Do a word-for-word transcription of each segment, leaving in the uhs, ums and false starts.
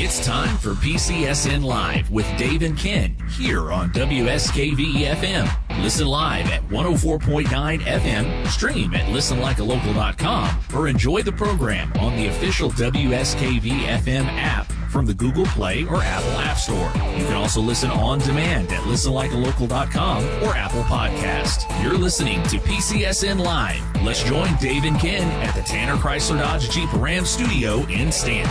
It's time for P C S N Live with Dave and Ken here on W S K V F M. Listen live at one oh four point nine F M, stream at listen like a local dot com, or enjoy the program on the official W S K V F M app from the Google Play or Apple App Store. You can also listen on demand at listen like a local dot com or Apple Podcast. You're listening to P C S N Live. Let's join Dave and Ken at the Tanner Chrysler Dodge Jeep Ram studio in Stanton.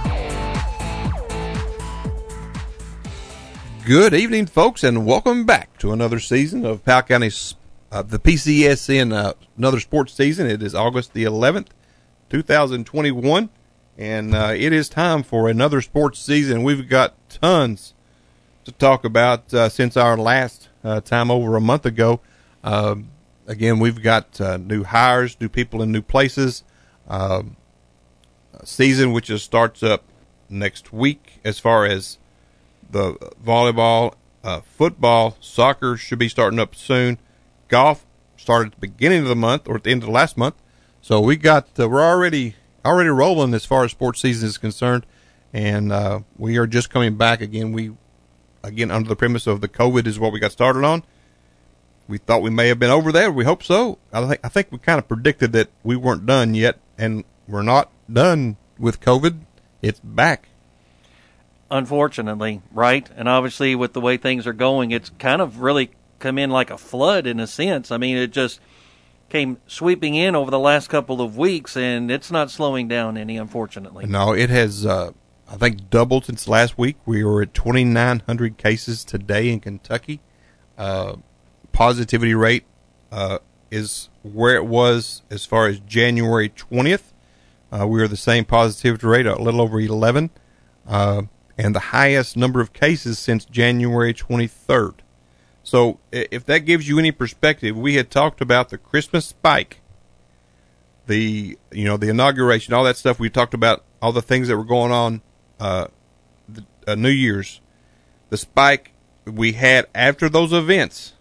Good evening, folks, and welcome back to another season of Powell County's uh, the P C S N, uh, another sports season. It is August the eleventh, two thousand twenty-one, and uh, it is time for another sports season. We've got tons to talk about uh, since our last uh, time over a month ago. Uh, again, we've got uh, new hires, new people in new places. Uh, season which just starts up next week as far as the volleyball, uh, football, soccer should be starting up soon. Golf started at the beginning of the month or at the end of the last month. So we got, uh, we're already, already rolling as far as sports season is concerned. And, uh, we are just coming back again. We, again, under the premise of the COVID is what we got started on. We thought we may have been over there. We hope so. I think, I think we kind of predicted that we weren't done yet, and we're not done with COVID. It's back. Unfortunately, right? And obviously with the way things are going, it's kind of really come in like a flood in a sense. I mean, it just came sweeping in over the last couple of weeks, and it's not slowing down any, unfortunately. No, it has, uh, I think, doubled since last week. We were at twenty-nine hundred cases today in Kentucky. Uh, positivity rate uh, is where it was as far as January twentieth. Uh, we were the same positivity rate, a little over eleven. Uh, and the highest number of cases since January twenty-third. So if that gives you any perspective, we had talked about the Christmas spike, the, you know, the inauguration, all that stuff. We talked about all the things that were going on, uh, the, uh, New Year's, the spike we had after those events.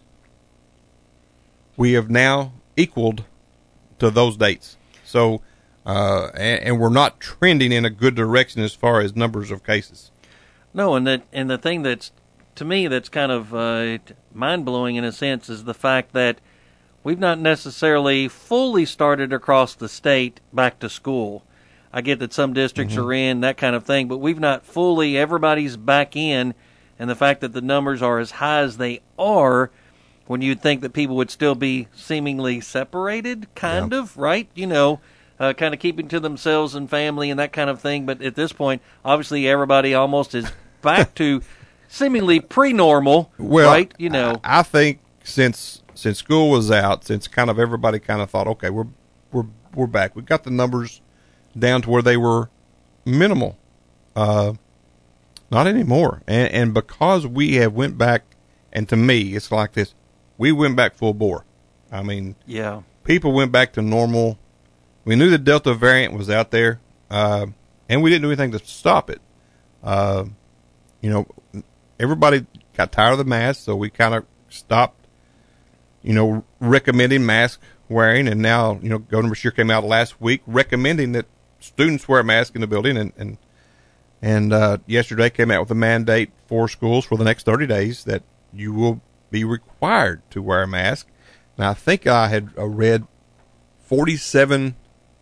We have now equaled to those dates. So, uh, and, and we're not trending in a good direction as far as numbers of cases. No, and that and the thing that's, to me, that's kind of uh, mind-blowing in a sense is the fact that we've not necessarily fully started across the state back to school. I get that some districts mm-hmm. are in, that kind of thing, but we've not fully, everybody's back in, and the fact that the numbers are as high as they are, when you'd think that people would still be seemingly separated, kind yeah. of, right? You know, uh, kind of keeping to themselves and family and that kind of thing, but at this point, obviously everybody almost is back to seemingly pre-normal, well, right? You know, I, I think since since school was out, since kind of everybody kind of thought, okay, we're we're we're back. We got the numbers down to where they were minimal. Uh, not anymore, and and because we have went back, and to me, it's like this: we went back full bore. I mean, yeah, people went back to normal. We knew the Delta variant was out there, uh, and we didn't do anything to stop it. Uh, You know, everybody got tired of the mask, so we kind of stopped, you know, recommending mask wearing. And now, you know, Governor Beshear came out last week recommending that students wear a mask in the building. And, and, and uh, yesterday came out with a mandate for schools for the next thirty days that you will be required to wear a mask. And I think I had uh, read forty-seven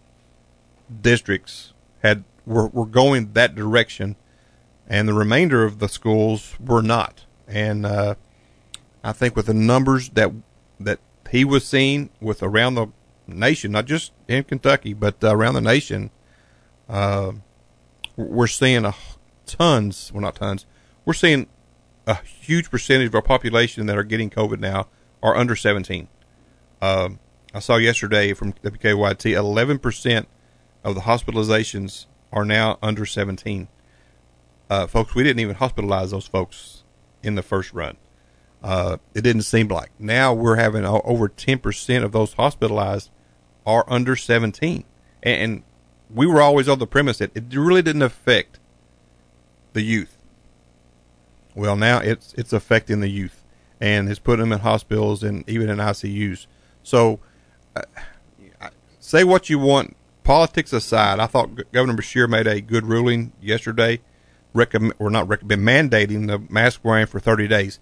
districts had were, were going that direction, and the remainder of the schools were not. And uh, I think with the numbers that that he was seeing with around the nation, not just in Kentucky, but uh, around the nation, uh, we're seeing a tons, well not tons, we're seeing a huge percentage of our population that are getting COVID now are under seventeen. Uh, I saw yesterday from W K Y T, eleven percent of the hospitalizations are now under seventeen. Uh, folks, we didn't even hospitalize those folks in the first run. Uh, it didn't seem like. Now we're having uh, over ten percent of those hospitalized are under seventeen. And, and we were always on the premise that it really didn't affect the youth. Well, now it's it's affecting the youth, and it's putting them in hospitals and even in I C Us. So, uh, say what you want. Politics aside, I thought Governor Beshear made a good ruling yesterday recommend or not recommend mandating the mask wearing for thirty days.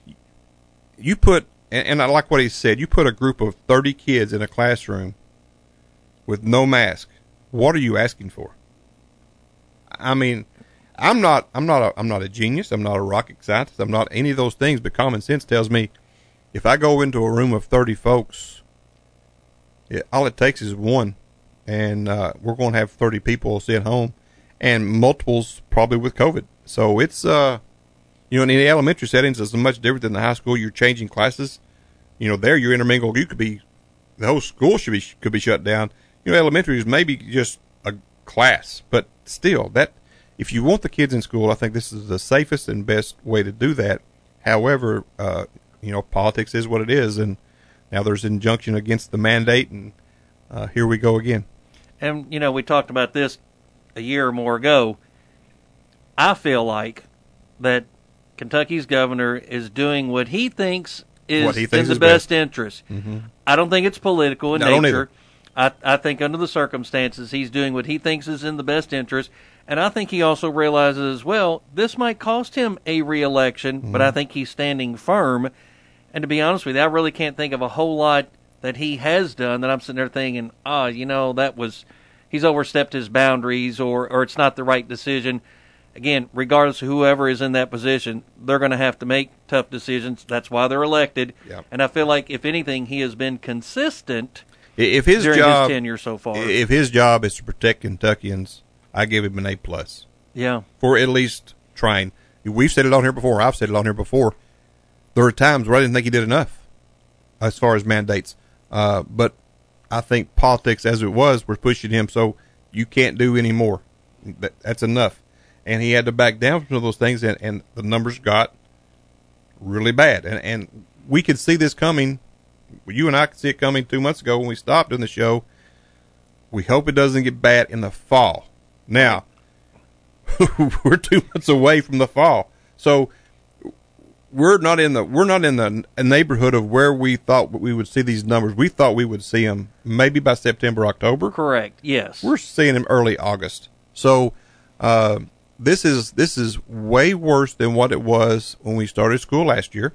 You put, and, and I like what he said, you put a group of thirty kids in a classroom with no mask. What are you asking for? I mean, I'm not, I'm not, a, I'm not a genius. I'm not a rocket scientist. I'm not any of those things. But common sense tells me, if I go into a room of thirty folks, it, all it takes is one, and uh, we're going to have thirty people sitting home, and multiples probably with COVID. So it's, uh, you know, in the elementary settings, it's much different than the high school. You're changing classes. You know, there you're intermingled. You could be, the whole school should be could be shut down. You know, elementary is maybe just a class, but still, that if you want the kids in school, I think this is the safest and best way to do that. However, uh, you know, politics is what it is, and now there's injunction against the mandate, and uh, here we go again. And, you know, we talked about this a year or more ago. I feel like that Kentucky's governor is doing what he thinks is what he thinks in the is best, best. interest. Mm-hmm. I don't think it's political in No, I don't nature. either. I, I think under the circumstances, he's doing what he thinks is in the best interest. And I think he also realizes as well, this might cost him a re-election, mm-hmm. but I think he's standing firm. And to be honest with you, I really can't think of a whole lot that he has done that I'm sitting there thinking, ah, oh, you know, that was, he's overstepped his boundaries, or, or it's not the right decision. Again, regardless of whoever is in that position, they're going to have to make tough decisions. That's why they're elected. Yep. And I feel like, if anything, he has been consistent if his during job, his tenure so far. If his job is to protect Kentuckians, I give him an A plus. Yeah. For at least trying. We've said it on here before. I've said it on here before. There are times where I didn't think he did enough as far as mandates. Uh, but I think politics, as it was, were pushing him, so you can't do any more. That, that's enough. And he had to back down from some of those things, and, and the numbers got really bad. And, and we could see this coming. You and I could see it coming two months ago when we stopped doing the show. We hope it doesn't get bad in the fall. Now, we're two months away from the fall, so we're not in the we're not in the neighborhood of where we thought we would see these numbers. We thought we would see them maybe by September, October. Correct. Yes. We're seeing them early August. So uh, this is this is way worse than what it was when we started school last year.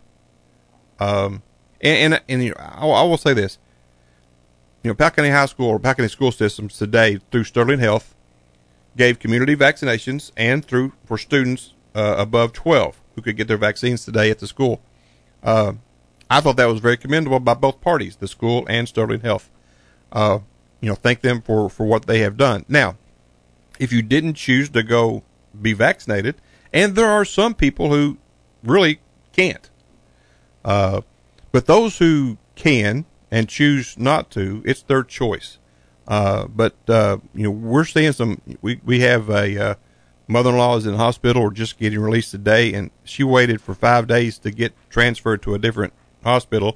Um, and and, and you know, I, I will say this. You know, Powell County High School or Powell County school systems today through Sterling Health gave community vaccinations, and through for students uh, above twelve who could get their vaccines today at the school. Uh, I thought that was very commendable by both parties, the school and Sterling Health. Uh, you know, thank them for, for what they have done. Now, if you didn't choose to go be vaccinated, and there are some people who really can't, uh, but those who can and choose not to, it's their choice. Uh, but, uh, you know, we're seeing some, we, we have a, uh, mother-in-law is in the hospital or just getting released today, and she waited for five days to get transferred to a different hospital,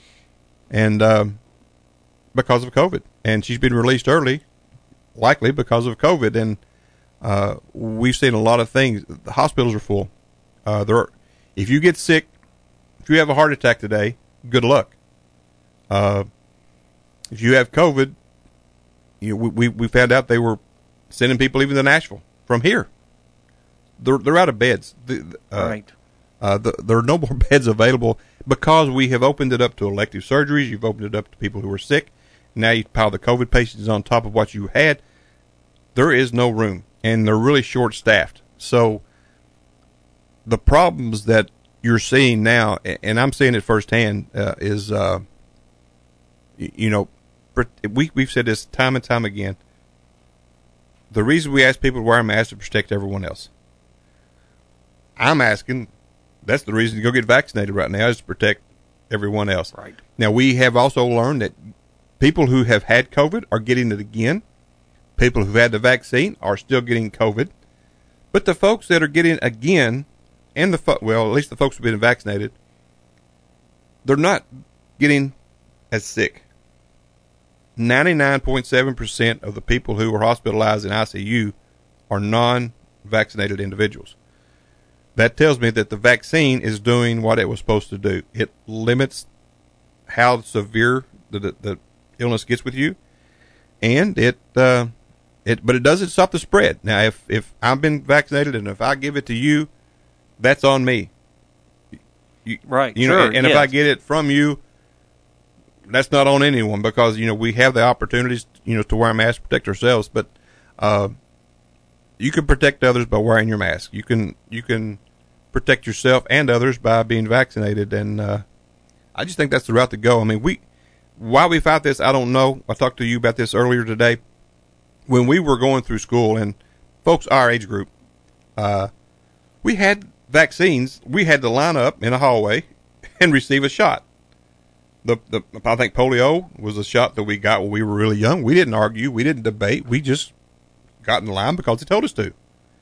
and, um, because of COVID, and she's been released early, likely because of COVID. And, uh, we've seen a lot of things. The hospitals are full. Uh, there are, if you get sick, if you have a heart attack today, good luck. Uh, if you have COVID, you know, we, we, we found out they were sending people even to Nashville from here. They're, they're out of beds. The, uh, right. Uh, the, there are no more beds available because we have opened it up to elective surgeries. You've opened it up to people who are sick. Now you pile the COVID patients on top of what you had. There is no room, and they're really short-staffed. So the problems that you're seeing now, and I'm seeing it firsthand, uh, is, uh, you know, we, we've said this time and time again. The reason we ask people to wear a mask is to protect everyone else. I'm asking, that's the reason to go get vaccinated right now, is to protect everyone else. Right. Now, we have also learned that people who have had COVID are getting it again. People who've had the vaccine are still getting COVID. But the folks that are getting it again, and the fo- well, at least the folks who've been vaccinated, they're not getting as sick. ninety-nine point seven percent of the people who are hospitalized in I C U are non-vaccinated individuals. That tells me that the vaccine is doing what it was supposed to do. It limits how severe the, the, the illness gets with you, and it uh, It, but it doesn't stop the spread. Now, if, if I've been vaccinated and if I give it to you, that's on me. You, right. You know, sure, and, and yes. if I get it from you, that's not on anyone because, you know, we have the opportunities, you know, to wear a mask, protect ourselves. But uh, you can protect others by wearing your mask. You can you can protect yourself and others by being vaccinated. And uh, I just think that's the route to go. I mean, we why we fought this, I don't know. I talked to you about this earlier today. When we were going through school, and folks our age group, uh, we had vaccines. We had to line up in a hallway and receive a shot. The, the I think polio was a shot that we got when we were really young. We didn't argue. We didn't debate. We just got in line because they told us to.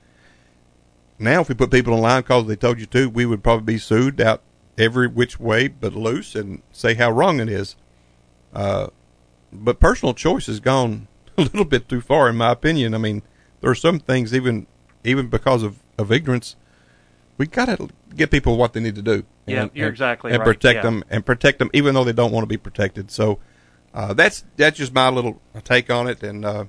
Now, if we put people in line because they told you to, we would probably be sued out every which way but loose and say how wrong it is. Uh, but personal choice has gone a little bit too far, in my opinion. I mean, there are some things, even even because of, of ignorance, we got to get people what they need to do. Yeah, and, you're and, exactly and right. protect yeah. them and protect them, even though they don't want to be protected. So uh, that's that's just my little take on it. And uh,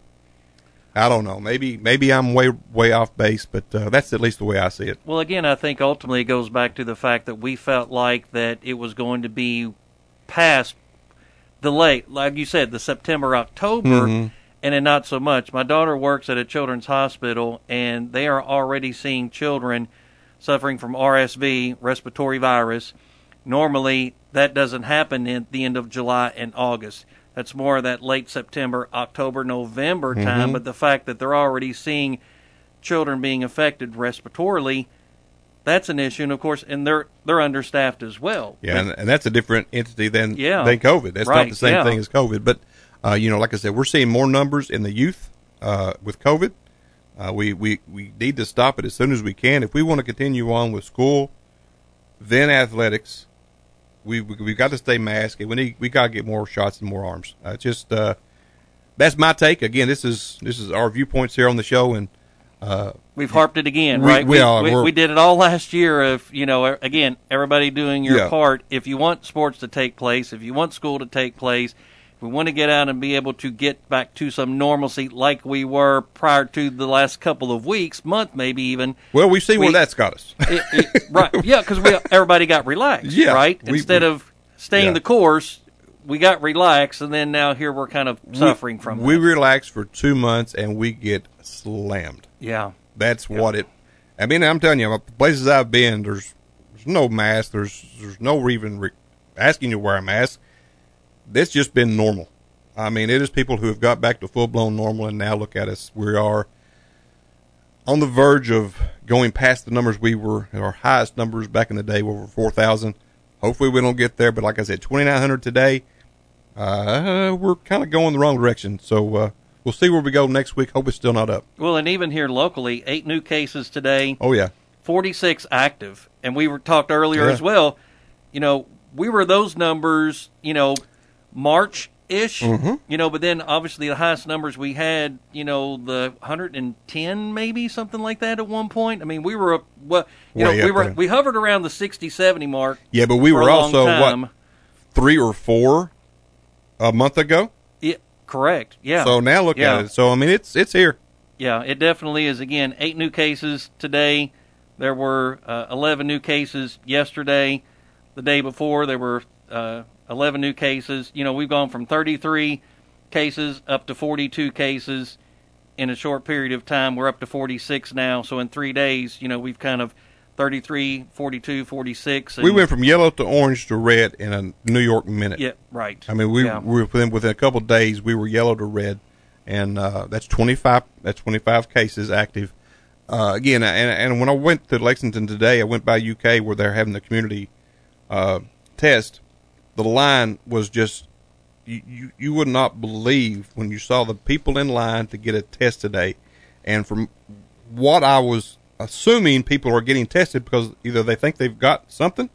I don't know, maybe maybe I'm way way off base, but uh, that's at least the way I see it. Well, again, I think ultimately it goes back to the fact that we felt like that it was going to be past the late, like you said, the September, October. Mm-hmm. And then not so much. My daughter works at a children's hospital, and they are already seeing children suffering from R S V, respiratory virus. Normally, that doesn't happen at the end of July and August. That's more of that late September, October, November time. Mm-hmm. But the fact that they're already seeing children being affected respiratorily, that's an issue. And, of course, and they're they're understaffed as well. Yeah, and, and that's a different entity than, Yeah. than COVID. That's Right, not the same yeah. thing as COVID. But Uh, you know, like I said, we're seeing more numbers in the youth uh, with COVID. Uh, we, we, we need to stop it as soon as we can. If we want to continue on with school, then athletics, we we we got to stay masked, and we need we got to get more shots and more arms. Uh, just uh, that's my take. Again, this is this is our viewpoints here on the show, and uh, We've harped it again, we, right? We, are, we, we did it all last year of, you know, again, everybody doing your Yeah. part. If you want sports to take place, if you want school to take place, if we want to get out and be able to get back to some normalcy like we were prior to the last couple of weeks, month maybe even. Well, we've seen we, where that's got us. it, it, right, yeah, because we everybody got relaxed, Yeah, right? we- Instead we- of staying yeah. the course, we got relaxed, and then now here we're kind of suffering we, from We that. relax for two months, and we get slammed. Yeah. That's what it. I mean, I'm telling you, the places I've been, there's there's no mask. There's there's no even re- asking you to wear a mask. It's just been normal. I mean, it is people who have got back to full blown normal, and now look at us. We are on the verge of going past the numbers we were our highest numbers back in the day, over four thousand. Hopefully, we don't get there. But like I said, twenty-nine hundred today. Uh, we're kind of going the wrong direction. So. Uh, We'll see where we go next week. Hope it's still not up. Well, and even here locally, eight new cases today. Oh, yeah. forty-six active. And we were talked earlier Yeah. as well. You know, we were those numbers, you know, March-ish. Mhm. You know, but then obviously the highest numbers we had, you know, the one hundred ten maybe, something like that at one point. I mean, we were, up, well, you Way know, we up were there. we hovered around the sixty, seventy mark. Yeah, but we for were a long also, time. what, three or four a month ago? Yeah, correct. Yeah. So now look Yeah. at it. So, I mean, it's it's here. Yeah, it definitely is. Again, eight new cases today. There were uh, eleven new cases yesterday. The day before, there were uh, eleven new cases. You know, we've gone from thirty-three cases up to forty-two cases in a short period of time. We're up to forty-six now. So in three days, you know, we've kind of thirty-three, forty-two, forty-six. And, We went from yellow to orange to red in a New York minute. Yeah, right. I mean, we, Yeah. we were within, within a couple of days, we were yellow to red, and uh, that's twenty-five. That's twenty-five cases active. Uh, again, and and when I went to Lexington today, I went by U K where they're having the community uh, test. The line was just you, you you would not believe when you saw the people in line to get a test today, and from what I was assuming, people are getting tested because either they think they've got something,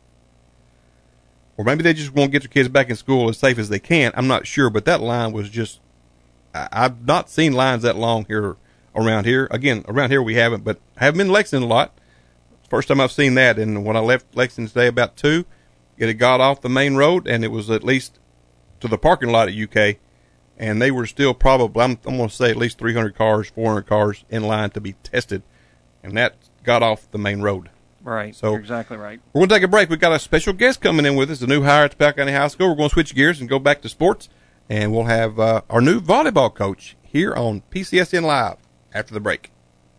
or maybe they just want to get their kids back in school as safe as they can. I'm not sure, but that line was just, I, I've not seen lines that long here around here. Again, around here we haven't, but I haven't been in Lexington a lot. First time I've seen that, and when I left Lexington today about two, it had got off the main road, and it was at least to the parking lot at U K, and they were still probably, I'm, I'm going to say at least three hundred cars, four hundred cars in line to be tested, and that got off the main road. Right. So You're exactly right. We're going to take a break. We've got a special guest coming in with us, a new hire at the Powell County High School. We're going to switch gears and go back to sports, and we'll have uh, our new volleyball coach here on P C S N Live after the break.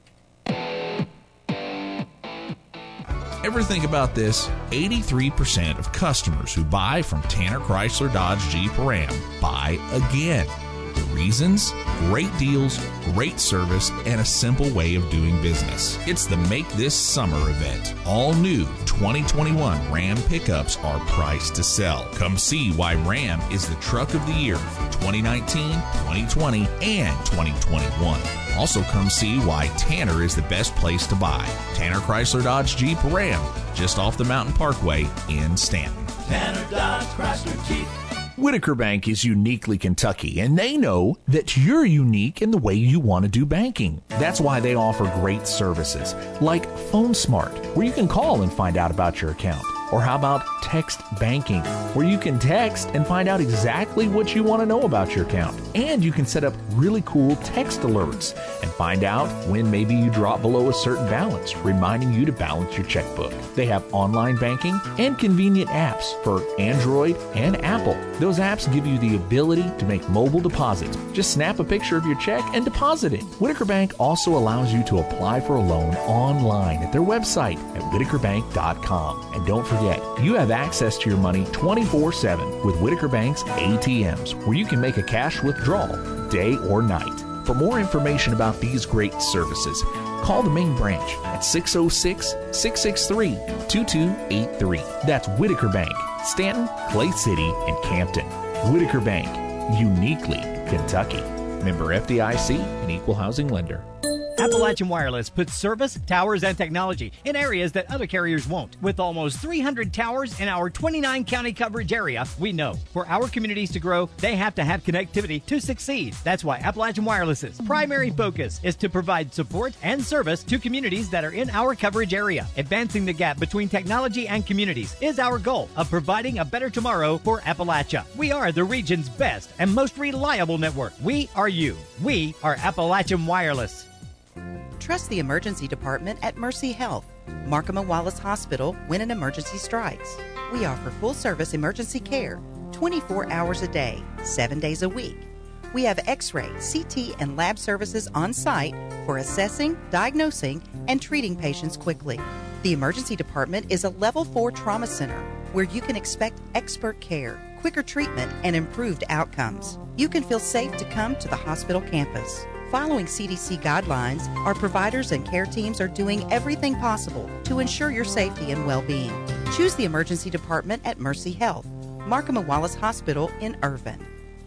Ever think about this? eighty-three percent of customers who buy from Tanner Chrysler Dodge Jeep Ram buy again. The reasons? Great deals, great service, and a simple way of doing business. It's the Make This Summer event. All new twenty twenty-one Ram pickups are priced to sell. Come see why Ram is the truck of the year for twenty nineteen, twenty twenty, and twenty twenty-one. Also come see why Tanner is the best place to buy. Tanner Chrysler Dodge Jeep Ram, just off the Mountain Parkway in Stanton. Tanner Dodge Chrysler Jeep. Whitaker Bank is uniquely Kentucky, and they know that you're unique in the way you want to do banking. That's why they offer great services like Phone Smart, where you can call and find out about your account. Or how about text banking, where you can text and find out exactly what you want to know about your account. And you can set up really cool text alerts and find out when maybe you drop below a certain balance, reminding you to balance your checkbook. They have online banking and convenient apps for Android and Apple. Those apps give you the ability to make mobile deposits. Just snap a picture of your check and deposit it. Whitaker Bank also allows you to apply for a loan online at their website at whitaker bank dot com. And don't forget, you have access to your money twenty-four seven with Whitaker Bank's A T Ms, where you can make a cash withdrawal day or night. For more information about these great services, call the main branch at six oh six, six six three, two two eight three. That's Whitaker Bank, Stanton, Clay City, and Campton. Whitaker Bank, uniquely Kentucky. Member F D I C, an equal housing lender. Appalachian Wireless puts service, towers, and technology in areas that other carriers won't. With almost three hundred towers in our twenty-nine county coverage area, we know for our communities to grow, they have to have connectivity to succeed. That's why Appalachian Wireless's primary focus is to provide support and service to communities that are in our coverage area. Advancing the gap between technology and communities is our goal of providing a better tomorrow for Appalachia. We are the region's best and most reliable network. We are you. We are Appalachian Wireless. Trust the emergency department at Mercy Health, Markham and Wallace Hospital when an emergency strikes. We offer full-service emergency care, twenty-four hours a day, seven days a week. We have X-ray, C T, and lab services on site for assessing, diagnosing, and treating patients quickly. The emergency department is a level four trauma center where you can expect expert care, quicker treatment, and improved outcomes. You can feel safe to come to the hospital campus. Following C D C guidelines, our providers and care teams are doing everything possible to ensure your safety and well-being. Choose the emergency department at Mercy Health, Markham and Wallace Hospital in Irvin.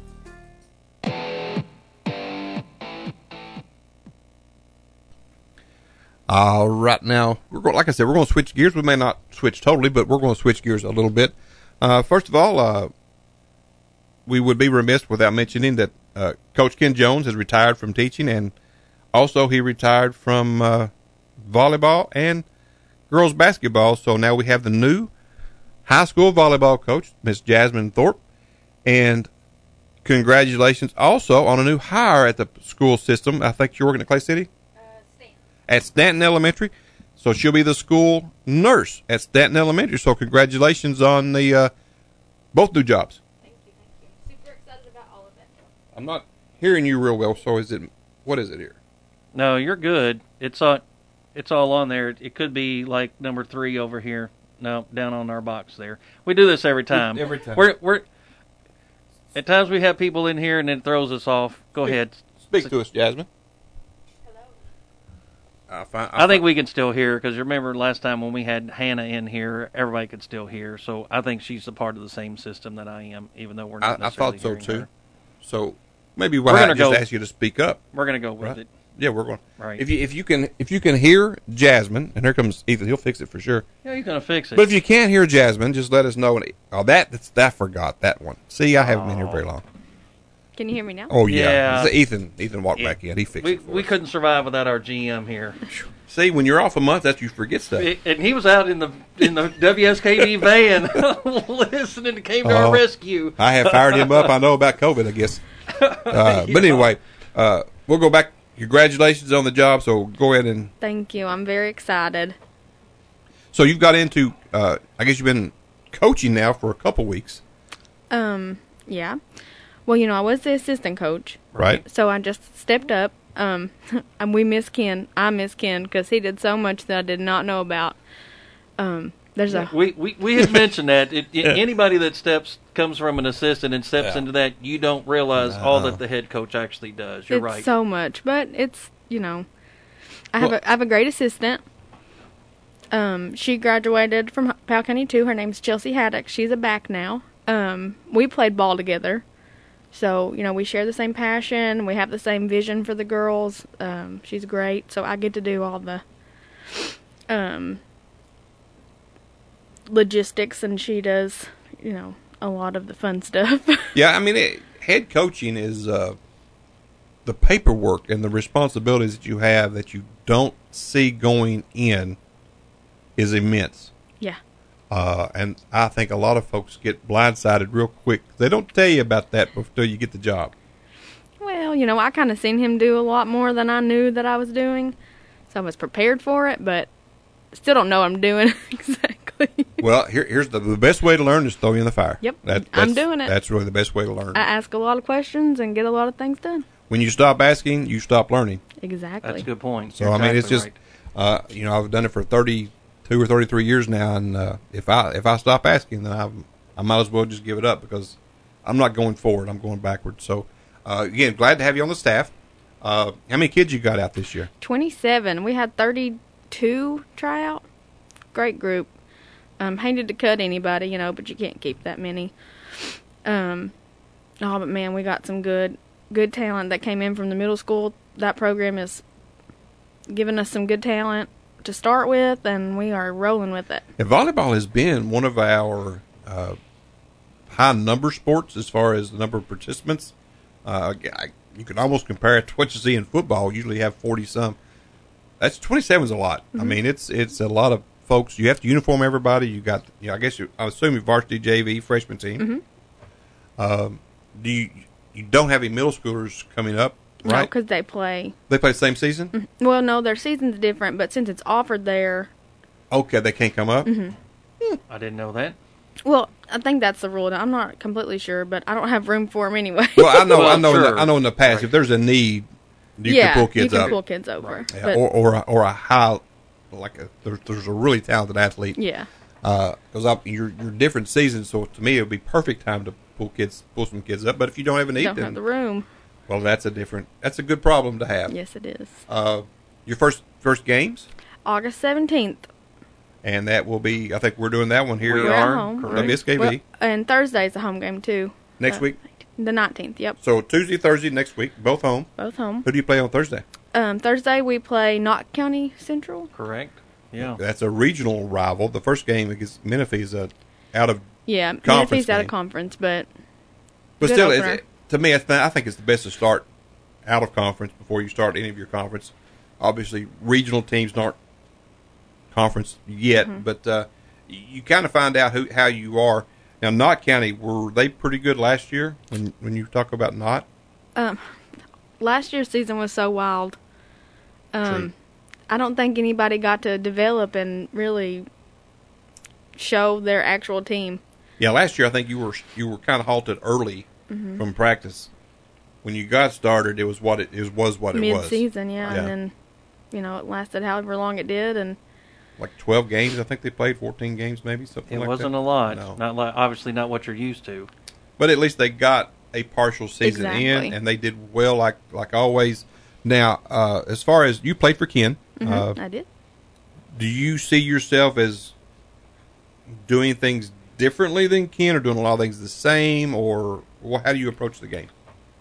Uh, right now, we're going, like I said, we're going to switch gears. We may not switch totally, but we're going to switch gears a little bit. Uh, first of all, uh, we would be remiss without mentioning that uh, Coach Ken Jones has retired from teaching, and also he retired from uh, volleyball and girls basketball. So now we have the new high school volleyball coach, Miss Jasmine Thorpe, and congratulations also on a new hire at the school system. I think you're working at Clay City? Uh, Stanton. At Stanton Elementary. So she'll be the school nurse at Stanton Elementary. So congratulations on the uh, both new jobs. I'm not hearing you real well, so is it, what is it here? No, you're good. It's all, it's all on there. It could be like number three over here. No, down on our box there. We do this every time. Every time. We're, we're, at times we have people in here and it throws us off. Go speak, ahead. Speak to us, Jasmine. Hello. I, find, I, I think we can still hear, because remember last time when we had Hannah in here, everybody could still hear. So I think she's a part of the same system that I am, even though we're not I, I necessarily thought so, hearing too. her. So maybe we'll We're have gonna to just go- ask you to speak up. We're going to go with Right. it. Yeah, we're going. Right. If you if you can if you can hear Jasmine, and here comes Ethan, he'll fix it for sure. Yeah, you're going to fix it. But if you can't hear Jasmine, just let us know. Oh, that that's I forgot that one. See, I haven't been here very long. Can you hear me now? Oh yeah, Yeah. Ethan Ethan walked Yeah. back in. He fixed we, it. For we us. couldn't survive without our G M here. See, when you're off a month, that's you forget stuff. And he was out in the in the W S K V van listening and came to Oh. our rescue. I have fired him up. I know about COVID, I guess. Uh, but anyway, uh, we'll go back. Congratulations on the job. So go ahead and. Thank you. I'm very excited. So you've got into. Uh, I guess you've been coaching now for a couple weeks. Um, yeah. Well, you know, I was the assistant coach. Right. So I just stepped up. Um, and we miss Ken. I miss Ken because he did so much that I did not know about. Um, there's a We, we we had mentioned that it, it, anybody that steps comes from an assistant and steps Yeah. into that, you don't realize all that the head coach actually does. You're it's right. so much, but it's you know, I have Well- a I have a great assistant. Um, she graduated from Powell County too. Her name's Chelsea Haddock. She's a back now. Um, we played ball together, so you know we share the same passion. We have the same vision for the girls. Um, she's great, so I get to do all the um logistics, and she does you know a lot of the fun stuff. Yeah, I mean, it, head coaching is uh, the paperwork and the responsibilities that you have that you don't see going in is immense. Yeah. Uh, and I think a lot of folks get blindsided real quick. They don't tell you about that until you get the job. Well, you know, I kind of seen him do a lot more than I knew that I was doing, so I was prepared for it, but still don't know what I'm doing exactly. Well, here, here's the, the best way to learn is throw you in the fire. Yep, That, I'm that's- doing it. That's really the best way to learn. I ask a lot of questions and get a lot of things done. When you stop asking, you stop learning. Exactly. That's a good point. So You're I mean, it's exactly just, right. uh, you know, I've done it for thirty-two or thirty-three years now, and uh, if I if I stop asking, then I I might as well just give it up because I'm not going forward. I'm going backwards. So uh, again, glad to have you on the staff. Uh, how many kids you got out this year? twenty-seven. We had thirty-two try out. Great group. Um, hated to cut anybody, you know, but you can't keep that many. Um, oh, but man, we got some good, good talent that came in from the middle school. That program is giving us some good talent to start with, and we are rolling with it. And volleyball has been one of our uh, high number sports as far as the number of participants. Uh, I, you can almost compare it to what you see in football. Usually have forty some. That's twenty-seven is a lot. Mm-hmm. I mean, it's it's a lot of folks. You have to uniform everybody. You got, you know, I guess you, I assume your varsity J V freshman team. Mm-hmm. Um, do you you don't have any middle schoolers coming up, No, right? because they play. They play the same season. Well, no, their season's different, but since it's offered there, Okay, they can't come up. Mm-hmm. I didn't know that. well, I think that's the rule. I'm not completely sure, but I don't have room for them anyway. Well, I know, I Well, know, in the, sure. I know. In the past, Right. if there's a need, you yeah, can pull kids you can up. pull kids over. Yeah, But, or or a, or a high, like a there's, there's a really talented athlete. yeah. Because uh, you're you're different seasons, so to me it would be perfect time to pull kids pull some kids up. But if you don't have a need, Don't then have the room. well, that's a different that's a good problem to have. Yes, it is. Uh, your first first games, August seventeenth. and that will be. I think we're doing that one here. We We're are, at home. correct. W S K V Well, and Thursday's a home game, too. next Uh, week. The nineteenth, yep. So Tuesday, Thursday next week, both home. Both home. Who do you play on Thursday? Um, Thursday, we play Knott County Central. Correct. Yeah. That's a regional rival. The first game against Menifee is a out of, Yeah, Conference Menifee's out game. of conference, but but Good still, opener. it's, to me, I, th- I think it's the best to start out of conference before you start any of your conference. Obviously, regional teams aren't conference yet, Mm-hmm. but uh, you, you kind of find out who how you are. Now, Knott County, were they pretty good last year? When when you talk about Knott, um, last year's season was so wild. Um, True. I don't think anybody got to develop and really show their actual team. yeah, last year I think you were you were kind of halted early Mm-hmm. from practice. When you got started, it was what it, it was what it was. Mid-season, yeah, Yeah. and then, you know, it lasted however long it did, and Like twelve games, I think they played fourteen games, maybe something It like wasn't that. a lot. No. Not like obviously not what you're used to. But at least they got a partial season in, Exactly. and they did well, like like always. Now, uh, as far as you played for Ken, mhm, uh, I did. do you see yourself as doing things differently than Ken, or doing a lot of things the same, or wh- how do you approach the game?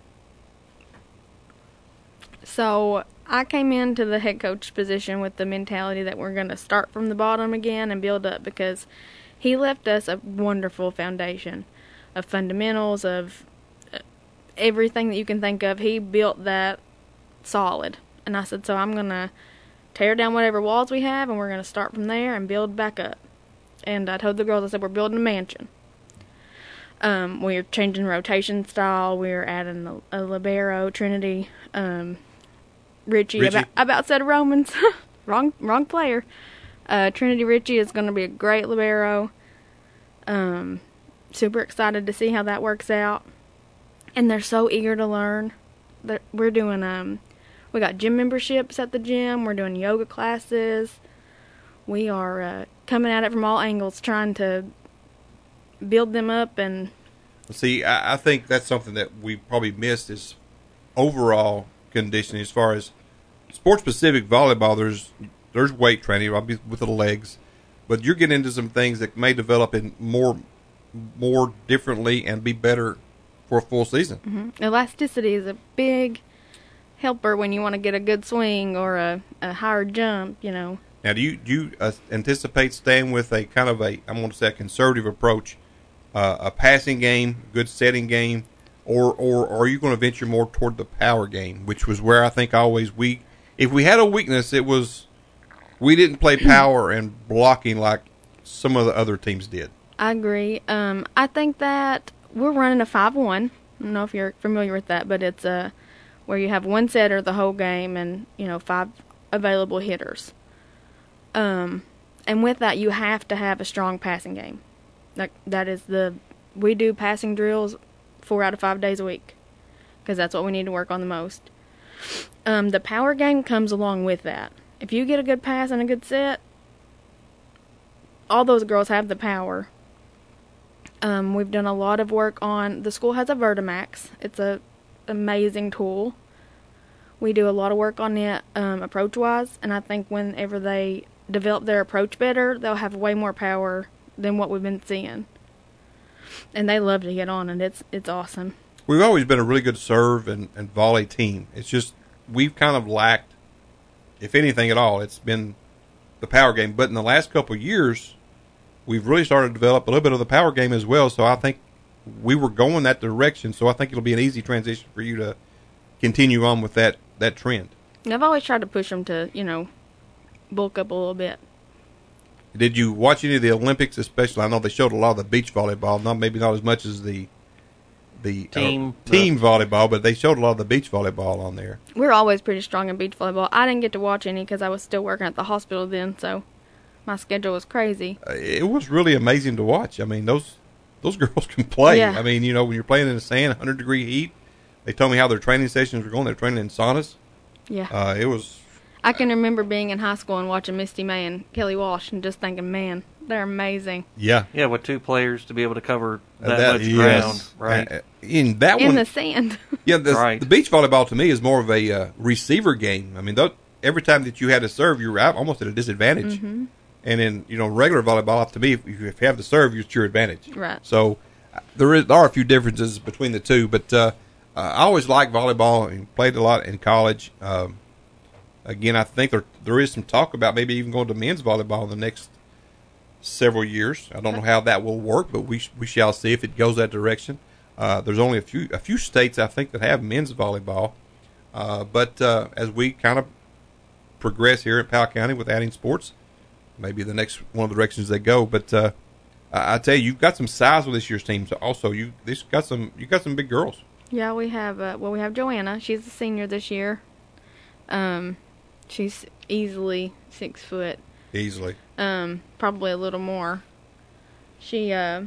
So I came into the head coach position with the mentality that we're going to start from the bottom again and build up, because he left us a wonderful foundation of fundamentals, of uh, everything that you can think of. He built that solid. And I said, so I'm going to tear down whatever walls we have, and we're going to start from there and build back up. And I told the girls, I said, we're building a mansion. Um, we're changing rotation style. We're adding a, a libero, Trinity, um, Richie. Richie. About, about said Romans. wrong wrong player. Uh, Trinity Richie is going to be a great libero. Um, super excited to see how that works out. And they're so eager to learn. They're, we're doing, um, we got gym memberships at the gym. We're doing yoga classes. We are uh, coming at it from all angles, trying to build them up. And see, I, I think that's something that we probably missed is overall conditioning as far as sport-specific volleyball. There's there's weight training, obviously with the legs, but you're getting into some things that may develop in more more differently and be better for a full season. Mm-hmm. Elasticity is a big helper when you want to get a good swing or a, a higher jump, you know. Now, do you do you uh, anticipate staying with a kind of a, I'm going to say a conservative approach, uh, a passing game, good setting game, or, or, or are you going to venture more toward the power game, which was where I think always we, if we had a weakness, it was we didn't play power and blocking like some of the other teams did. I agree. Um, I think that we're running a five one. I don't know if you're familiar with that, but it's a, where you have one setter the whole game and, you know, five available hitters. Um, and with that, you have to have a strong passing game. Like that is the we do passing drills four out of five days a week because that's what we need to work on the most. Um, the power game comes along with that. If you get a good pass and a good set, all those girls have the power. Um, we've done a lot of work on the school has a Vertimax. It's a amazing tool. We do a lot of work on it um, approach wise, and I think whenever they develop their approach better, they'll have way more power than what we've been seeing. And they love to get on it. It's it's awesome. We've always been a really good serve and, and volley team. It's just we've kind of lacked, if anything at all, it's been the power game. But in the last couple of years, we've really started to develop a little bit of the power game as well. So I think we were going that direction. So I think it'll be an easy transition for you to continue on with that, that trend. And I've always tried to push them to, you know, bulk up a little bit. Did you watch any of the Olympics, especially? I know they showed a lot of the beach volleyball, not maybe not as much as the the Team. uh, team volleyball, but they showed a lot of the beach volleyball on there. We're always pretty strong in beach volleyball. I didn't get to watch any because I was still working at the hospital then, so my schedule was crazy. Uh, it was really amazing to watch. I mean, those those girls can play. Yeah. I mean, you know, when you're playing in the sand, one hundred degree heat, they told me how their training sessions were going. They're training in saunas. Yeah. Uh, it was. I can remember being in high school and watching Misty May and Kelly Walsh and just thinking, man, they're amazing. Yeah. Yeah, with two players to be able to cover Uh, that, much yes. ground, right? Uh, in that In one, the sand. yeah, the, Right. the beach volleyball to me is more of a uh, receiver game. I mean, th- every time that you had to serve, you were out almost at a disadvantage. Mm-hmm. And in you know regular volleyball, to me, if you, if you have the serve, it's your advantage. Right. So uh, there is there are a few differences between the two, but uh, uh, I always liked volleyball and played a lot in college. Um, again, I think there there is some talk about maybe even going to men's volleyball in the next several years. I don't know how that will work, but we sh- we shall see if it goes that direction. Uh, there's only a few a few states I think that have men's volleyball, uh, but uh, as we kind of progress here in Powell County with adding sports, maybe the next one of the directions they go. But uh, I, I tell you, you've got some size with this year's team. So also, you this got some you got some big girls. Yeah, we have, uh, well, we have Joanna. She's a senior this year. Um, she's easily six foot. Easily. Um, probably a little more. She, uh,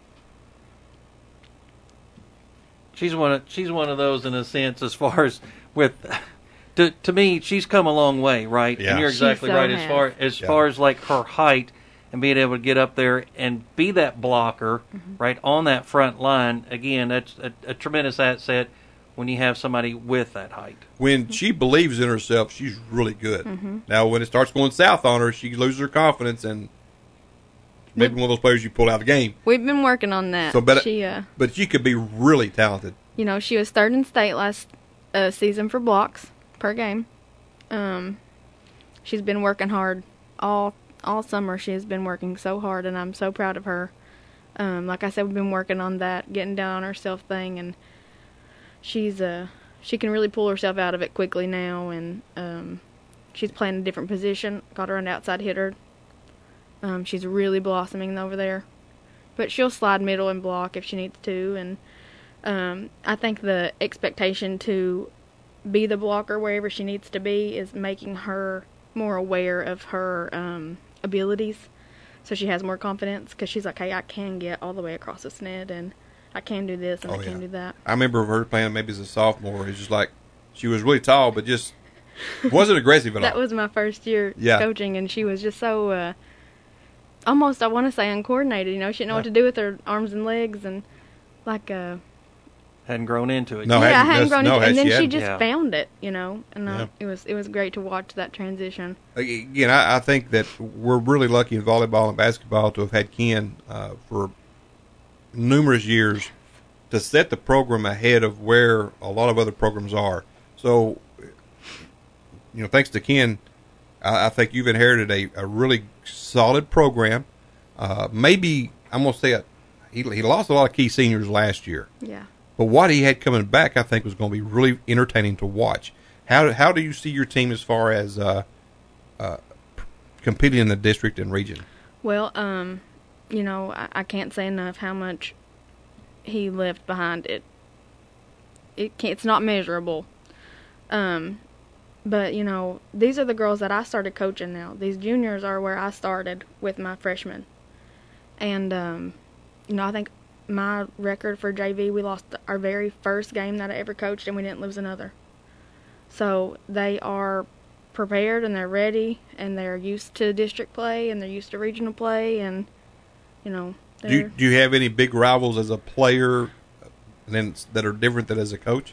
She's one of she's one of those in a sense as far as with to to me she's come a long way, right? Yeah. And you're She exactly so right as has. far as Yeah. far as like her height and being able to get up there and be that blocker Mm-hmm. right on that front line. Again, that's a, a tremendous asset when you have somebody with that height. When she believes in herself, she's really good. Mm-hmm. Now, when it starts going south on her, she loses her confidence and maybe one of those players you pull out of the game. we've been working on that. So, but she, uh, but she could be really talented. you know, she was third in state last uh, season for blocks per game. Um, she's been working hard all all summer. She has been working so hard, and I'm so proud of her. Um, like I said, we've been working on that, getting down on herself thing, and she's uh she can really pull herself out of it quickly now, and um, she's playing a different position. Got her an outside hitter. Um, she's really blossoming over there. but she'll slide middle and block if she needs to. And um, I think the expectation to be the blocker wherever she needs to be is making her more aware of her um, abilities, so she has more confidence, because she's like, hey, I can get all the way across this net, and I can do this, and oh, I can yeah. do that. I remember her playing maybe as a sophomore. It's just like she was really tall, but just wasn't aggressive at all. That was my first year yeah. coaching, and she was just so uh, almost, I want to say, uncoordinated. You know, she didn't know yeah. what to do with her arms and legs, and like uh, hadn't grown into it. No, yeah, I hadn't, hadn't grown no, into it, and then she she hadn't. just Yeah. found it. You know, and uh, Yeah. it was it was great to watch that transition. Again, I, I think that we're really lucky in volleyball and basketball to have had Ken uh, for numerous years to set the program ahead of where a lot of other programs are. So, you know, thanks to Ken, I, I think you've inherited a, a really solid program. Uh, maybe, I'm going to say it, he, he lost a lot of key seniors last year. Yeah. But what he had coming back, I think, was going to be really entertaining to watch. How how do you see your team as far as uh, uh, competing in the district and region? Well, um, you know, I, I can't say enough how much he left behind. It it can't, it's not measurable. Um, but you know, these are the girls that I started coaching now. These juniors are where I started with my freshmen, and um, you know, I think my record for J V, we lost our very first game that I ever coached, and we didn't lose another. So they are prepared, and they're ready, and they're used to district play, and they're used to regional play, and you know. Do you, do you have any big rivals as a player, and then that are different than as a coach?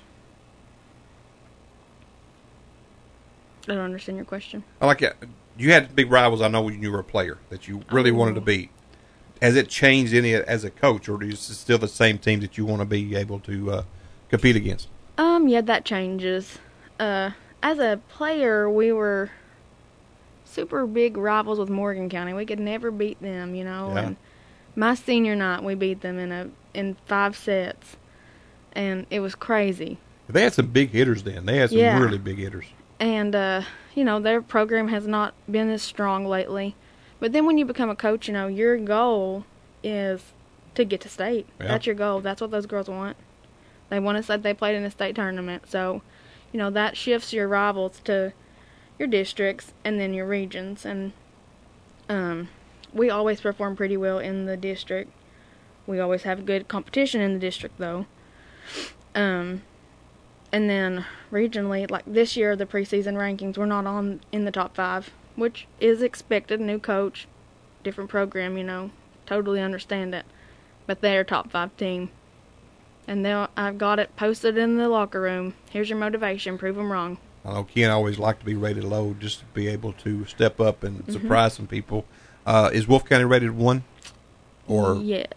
I don't understand your question. I like it. You had big rivals, I know, when you were a player that you really Oh. wanted to beat. Has it changed any as a coach, or is it still the same team that you want to be able to uh, compete against? Um, yeah, that changes. Uh, as a player, we were super big rivals with Morgan County. We could never beat them, you know. Yeah. And my senior night, we beat them in a in five sets, and it was crazy. They had some big hitters then. They had some Yeah. really big hitters. And uh, you know, their program has not been as strong lately. But then when you become a coach, you know, your goal is to get to state. Yeah. That's your goal. That's what those girls want. They want to say they played in a state tournament. So, you know, that shifts your rivals to your districts and then your regions. And um, we always perform pretty well in the district. We always have good competition in the district, though. Um, and then regionally, like this year, the preseason rankings were not on in the top five, which is expected. New coach, different program, you know, totally understand it. But they're a top five team. And they'll, I've got it posted in the locker room. Here's your motivation. Prove them wrong. I know Ken always liked to be rated low just to be able to step up and mm-hmm. surprise some people. Uh, is Wolfe County rated one? Or yes,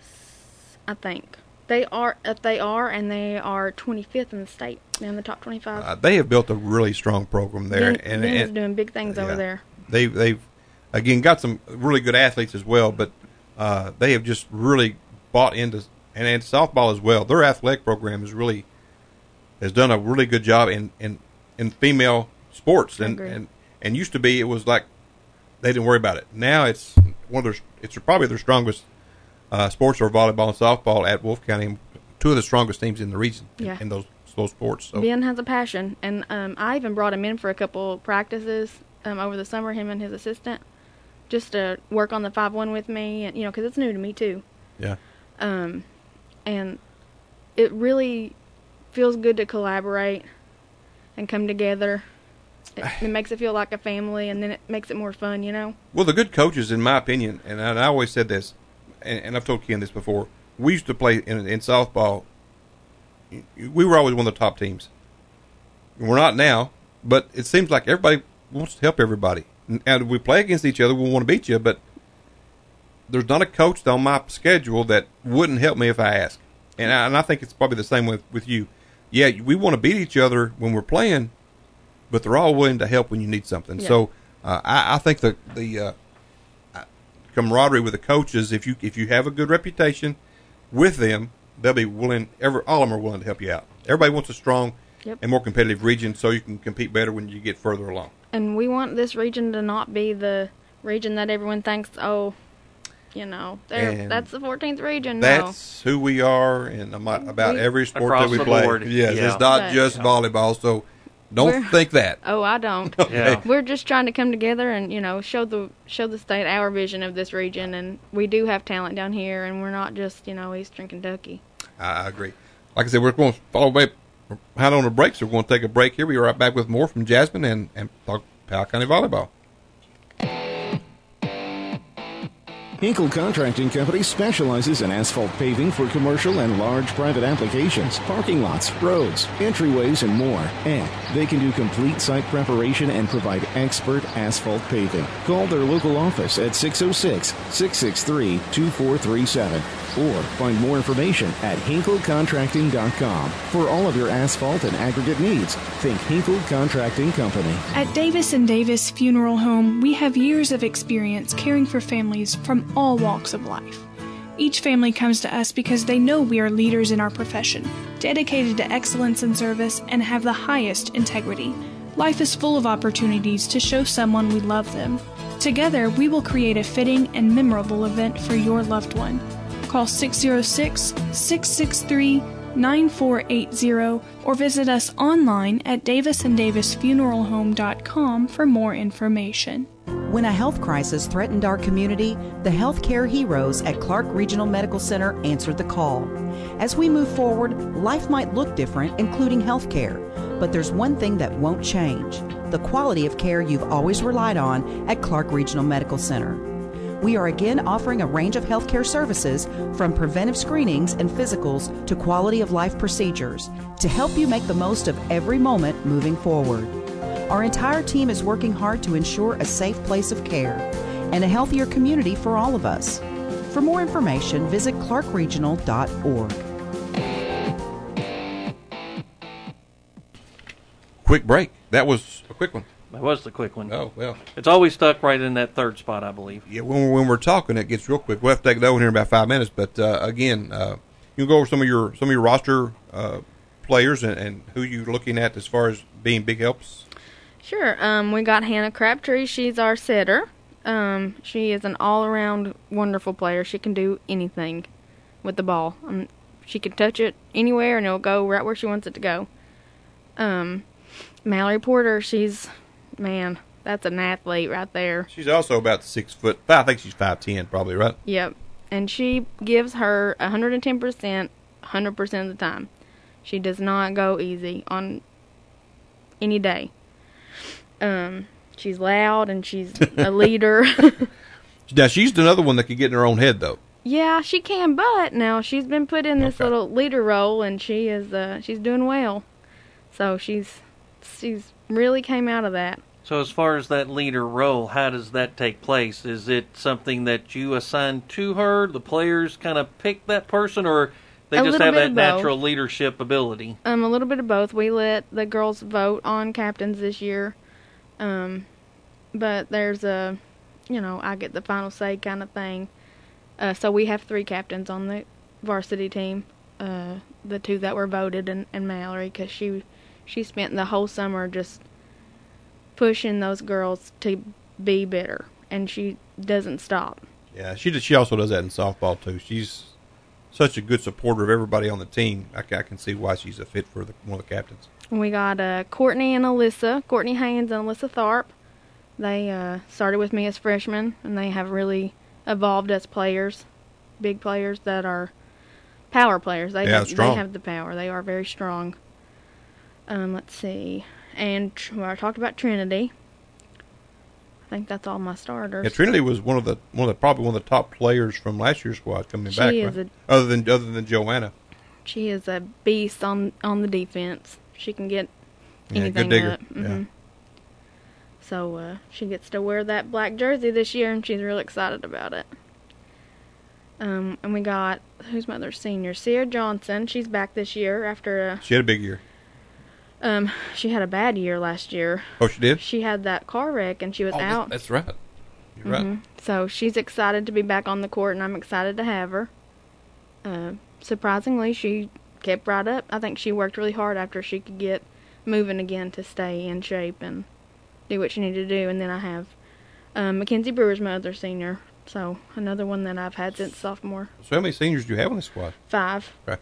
I think they are. If they are, and they are twenty-fifth in the state. They're in the top twenty-five. Uh, they have built a really strong program there, Ben, and Ben is and, doing big things yeah, over there. They they've again got some really good athletes as well, but uh, they have just really bought into and, and softball as well. Their athletic program is really has done a really good job in in, in female sports, and, and and used to be it was like they didn't worry about it. Now it's one of their it's probably their strongest uh, sports are volleyball and softball at Wolfe County, two of the strongest teams in the region yeah. in, in those those sports. So. Ben has a passion, and um, I even brought him in for a couple practices um, over the summer. Him and his assistant, just to work on the five one with me, and you know, because it's new to me too. Yeah. Um, and it really feels good to collaborate and come together. It, it makes it feel like a family, and then it makes it more fun, you know? Well, the good coaches, in my opinion, and I, and I always said this, and, and I've told Ken this before, we used to play in, in softball. We were always one of the top teams. We're not now, but it seems like everybody wants to help everybody. And we play against each other, we want to beat you, but there's not a coach on my schedule that wouldn't help me if I asked. And I, and I think it's probably the same with, with you. Yeah, we want to beat each other when we're playing, but they're all willing to help when you need something. Yeah. So uh, I, I think the the uh, camaraderie with the coaches, if you if you have a good reputation with them, they'll be willing. Every, all of them are willing to help you out. Everybody wants a strong yep. and more competitive region, so you can compete better when you get further along. And we want this region to not be the region that everyone thinks, oh, You know, they're, And that's the fourteenth region now. That's who we are in about, about We- every sport Across that we the play. board, Yes, yeah. it's not But- just volleyball, so don't We're- think that. Oh, I don't. Yeah. We're just trying to come together and, you know, show the show the state our vision of this region, and we do have talent down here, and we're not just, you know, Eastern Kentucky. I, I agree. Like I said, we're going to follow back out on the break, so we're going to take a break here. We'll be right back with more from Jasmine and, and talk Powell County volleyball. Hinkle Contracting Company specializes in asphalt paving for commercial and large private applications, parking lots, roads, entryways, and more. And they can do complete site preparation and provide expert asphalt paving. Call their local office at six oh six, six six three, two four three seven or find more information at hinkle contracting dot com. For all of your asphalt and aggregate needs, think Hinkle Contracting Company. At Davis and Davis Funeral Home, we have years of experience caring for families from all walks of life. Each family comes to us because they know we are leaders in our profession, dedicated to excellence in service, and have the highest integrity. Life is full of opportunities to show someone we love them. Together, we will create a fitting and memorable event for your loved one. Call six oh six, six six three, nine four eight zero or visit us online at davis and davis funeral home dot com for more information. When a health crisis threatened our community, the healthcare heroes at Clark Regional Medical Center answered the call. As we move forward, life might look different, including healthcare, but there's one thing that won't change: the quality of care you've always relied on at Clark Regional Medical Center. We are again offering a range of healthcare services, from preventive screenings and physicals to quality of life procedures, to help you make the most of every moment moving forward. Our entire team is working hard to ensure a safe place of care and a healthier community for all of us. For more information, visit clark regional dot org. Quick break. That was a quick one. That was the quick one. Oh, well. It's always stuck right in that third spot, I believe. Yeah, when we're, when we're talking, it gets real quick. We'll have to take that one here in about five minutes. But, uh, again, uh, you can go over some of your some of your roster uh, players and, and who you're looking at as far as being big helps. Sure. Um, we got Hannah Crabtree. She's our setter. Um, she is an all-around wonderful player. She can do anything with the ball. Um, she can touch it anywhere, and it'll go right where she wants it to go. Um, Mallory Porter, she's... Man, that's an athlete right there. She's also about six foot. I think she's five ten, probably, right? Yep. And she gives her one hundred ten percent, one hundred percent of the time. She does not go easy on any day. Um, she's loud and she's a leader. Now, she's another one that could get in her own head, though. Yeah, she can, but now she's been put in this Okay. little leader role, and she is uh, she's doing well. So she's she's really came out of that. So as far as that leader role, how does that take place? Is it something that you assign to her? The players kind of pick that person, or they A just little have bit that of both. natural leadership ability? Um, a little bit of both. We let the girls vote on captains this year, um, but there's a, you know, I get the final say kind of thing. Uh, so we have three captains on the varsity team. Uh, the two that were voted, and, and Mallory, because she she spent the whole summer just pushing those girls to be better, and she doesn't stop. Yeah, she does, she also does that in softball, too. She's such a good supporter of everybody on the team. I, ca- I can see why she's a fit for the, one of the captains. We got uh, Courtney and Alyssa, Courtney Haynes and Alyssa Tharp. They uh, started with me as freshmen, and they have really evolved as players, big players that are power players. They Yeah, have, strong. They have the power. They are very strong. Um, let's see. And well, I talked about Trinity. I think that's all my starters. Yeah, Trinity was one of the one of the probably one of the top players from last year's squad coming She back. is Right? a- Other than other than Joanna. She is a beast on on the defense. She can get Yeah, anything good digger. up. Yeah. Mhm. So uh, she gets to wear that black jersey this year, and she's real excited about it. Um, and we got, who's my other senior? Sierra Johnson. She's back this year after a, She had a big year. um, she had a bad year last year. Oh, she did? She had that car wreck, and she was Oh, out. That's right. You're right. Mhm. So she's excited to be back on the court, and I'm excited to have her. Uh, surprisingly, she kept right up. I think she worked really hard after she could get moving again to stay in shape and do what she needed to do. And then I have um, Mackenzie Brewer's my other senior. So another one that I've had since sophomore. So how many seniors do you have on the squad? Five. Okay.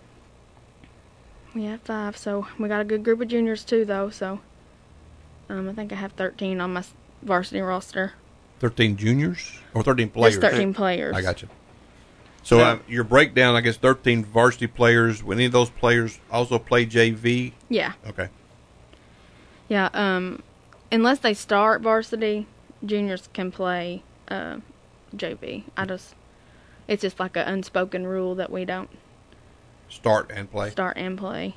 We have five, so we got a good group of juniors too, though. So um, I think I have thirteen on my varsity roster. Thirteen juniors or thirteen players? Just thirteen players. I got you. So Now- uh, your breakdown, I guess, thirteen varsity players. Will any of those players also play J V? Yeah. Okay. Yeah. Um, unless they start varsity, juniors can play uh, J V. I just, it's just like an unspoken rule that we don't Start and play. start and play.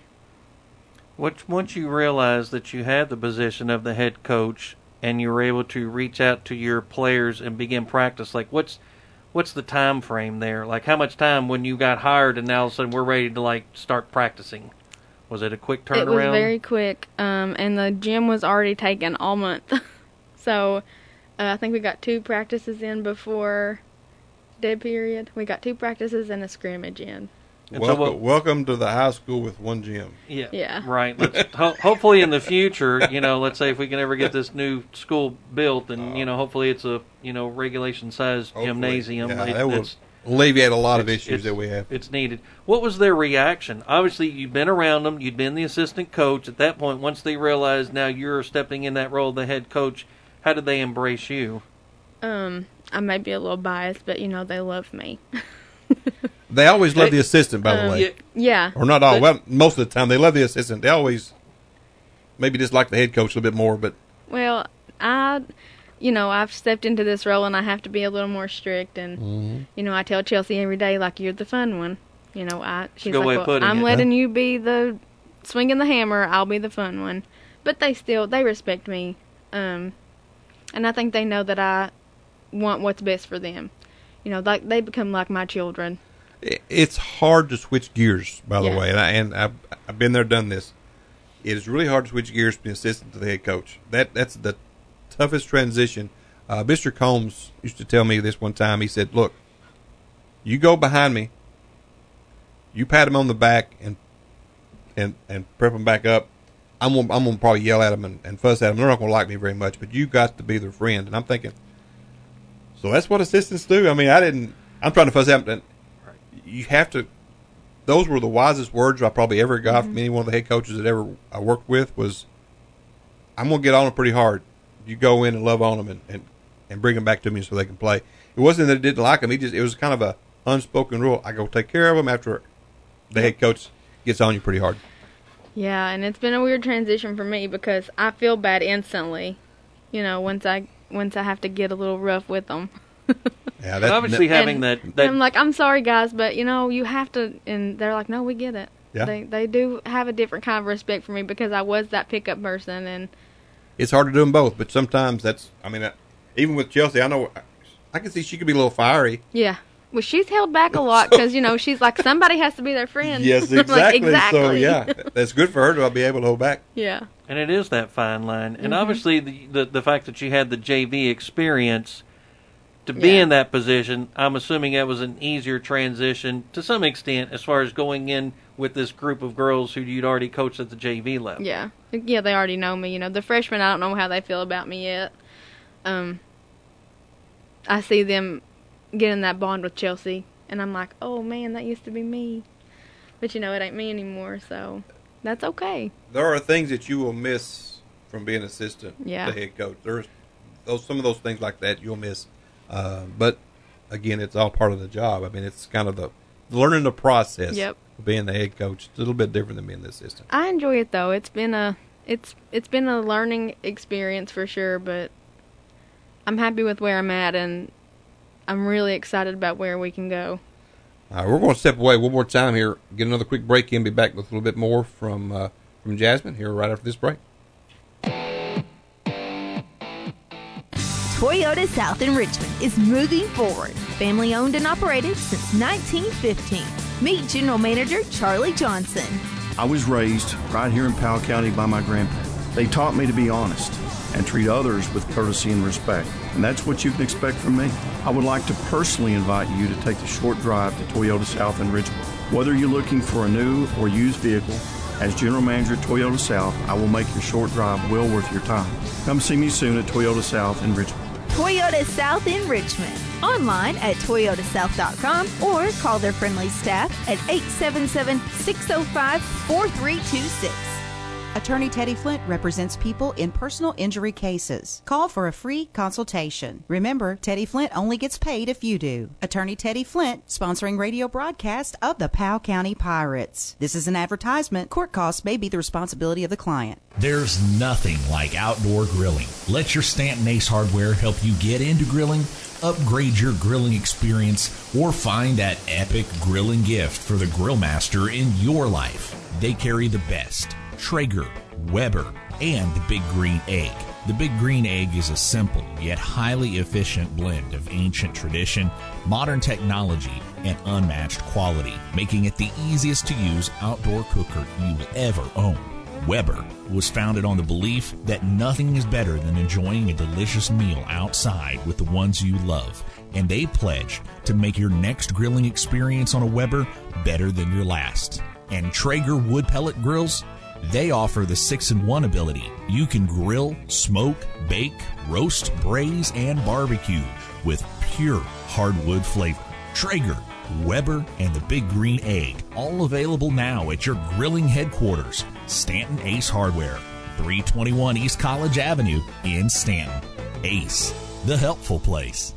Once once you realize that you had the position of the head coach and you were able to reach out to your players and begin practice, like what's what's the time frame there? Like how much time when you got hired and now all of a sudden we're ready to like start practicing? Was it a quick turnaround? It was very quick, um, and the gym was already taken all month. so uh, I think we got two practices in before dead period. We got two practices and a scrimmage in. And so Welcome, what- welcome to the high school with one gym. Yeah. Yeah. Right. Let's ho- hopefully in the future, you know, let's say if we can ever get this new school built, and you know, hopefully it's a you know regulation sized Hopefully. gymnasium. Yeah, It- that will it's- alleviate a lot of it's- issues it's- that we have. It's needed. What was their reaction? Obviously, you've been around them. You'd been the assistant coach. At that point, once they realized now you're stepping in that role of the head coach, how did they embrace you? Um, I may be a little biased, but you know they love me. They always love They- the assistant, by the um, way. Yeah, Yeah. Or not all. But- Well, most of the time, they love the assistant. They always maybe dislike the head coach a little bit more, but Well, I, you know, I've stepped into this role and I have to be a little more strict. And, Mm-hmm. you know, I tell Chelsea every day, like, you're the fun one. You know, I she's good way like, of well, putting I'm it. letting you be the swinging the hammer. I'll be the fun one. But they still, they respect me. Um, and I think they know that I want what's best for them. You know, like they become like my children. it- it's hard to switch gears, by the Yeah. way. And, I, and I've, I've been there, done this. It is really hard to switch gears from the assistant to the head coach. That That's the toughest transition. Uh, Mister Combs used to tell me this one time. He said, look, you go behind me, you pat him on the back and and and prep him back up. I'm gonna, I'm gonna probably yell at him and, and fuss at him. They're not gonna like me very much, but you got to be their friend. And I'm thinking, so that's what assistants do. I mean, I didn't. I'm trying to fuss at him. You have to. Those were the wisest words I probably ever got Mm-hmm. from any one of the head coaches that ever I worked with. Was I'm gonna get on them pretty hard. You go in and love on them and, and, and bring them back to me so they can play. It wasn't that I didn't like them. He just it was kind of a unspoken rule. I go take care of them after the head coach gets on you pretty hard. Yeah, and it's been a weird transition for me because I feel bad instantly. You know, once I once I have to get a little rough with them. Yeah, that, Obviously, that- having And- that, And that I'm like, I'm sorry, guys, but you know, you have to. And they're like, no, we get it. Yeah. They they do have a different kind of respect for me because I was that pickup person, and it's hard to do them both. But sometimes that's. I mean, uh, even with Chelsea, I know I can see she could be a little fiery. yeah. Well, she's held back a lot because you know she's like somebody has to be their friend. Yes, I'm exactly. like, exactly. So yeah, that's good for her to be able to hold back. Yeah. and it is that fine line. Mm-hmm. And obviously, the, the the fact that you had the J V experience to be Yeah. in that position, I'm assuming that was an easier transition to some extent as far as going in with this group of girls who you'd already coached at the J V level. Yeah. Yeah, they already know me. You know, the freshmen, I don't know how they feel about me yet. Um, I see them getting that bond with Chelsea, and I'm like, oh man, that used to be me. But you know, it ain't me anymore, so that's okay. There are things that you will miss from being assistant Yeah. to head coach. There's those some of those things like that you'll miss. Uh, but again, it's all part of the job. I mean, it's kind of the learning the process Yep. of being the head coach. It's a little bit different than being the assistant. I enjoy it though. It's been a it's it's been a learning experience for sure, but I'm happy with where I'm at, and I'm really excited about where we can go. All right, we're going to step away one more time here, get another quick break in, be back with a little bit more from uh, from Jasmine here right after this break. Toyota South in Richmond is moving forward. Family owned and operated since nineteen fifteen. Meet General Manager Charlie Johnson. I was raised right here in Powell County by my grandparents. They taught me to be honest and treat others with courtesy and respect. And that's what you can expect from me. I would like to personally invite you to take the short drive to Toyota South in Richmond. Whether you're looking for a new or used vehicle, as General Manager at Toyota South, I will make your short drive well worth your time. Come see me soon at Toyota South in Richmond. Toyota South in Richmond. online at toyota south dot com or call their friendly staff at eight seven seven, six oh five, four three two six. Attorney Teddy Flint represents people in personal injury cases. Call for a free consultation. Remember, Teddy Flint only gets paid if you do. Attorney Teddy Flint, sponsoring radio broadcast of the Powell County Pirates. This is an advertisement. Court costs may be the responsibility of the client. There's nothing like outdoor grilling. Let your Stanton Ace Hardware help you get into grilling, upgrade your grilling experience, or find that epic grilling gift for the grill master in your life. They carry the best: Traeger, Weber, and the Big Green Egg. The Big Green Egg is a simple yet highly efficient blend of ancient tradition, modern technology, and unmatched quality, making it the easiest to use outdoor cooker you will ever own. Weber was founded on the belief that nothing is better than enjoying a delicious meal outside with the ones you love, and they pledge to make your next grilling experience on a Weber better than your last. And Traeger wood pellet grills? They offer the six in one ability. You can grill, smoke, bake, roast, braise, and barbecue with pure hardwood flavor. Traeger, Weber, and the Big Green Egg, all available now at your grilling headquarters, Stanton Ace Hardware, three twenty-one East College Avenue in Stanton. Ace, the helpful place.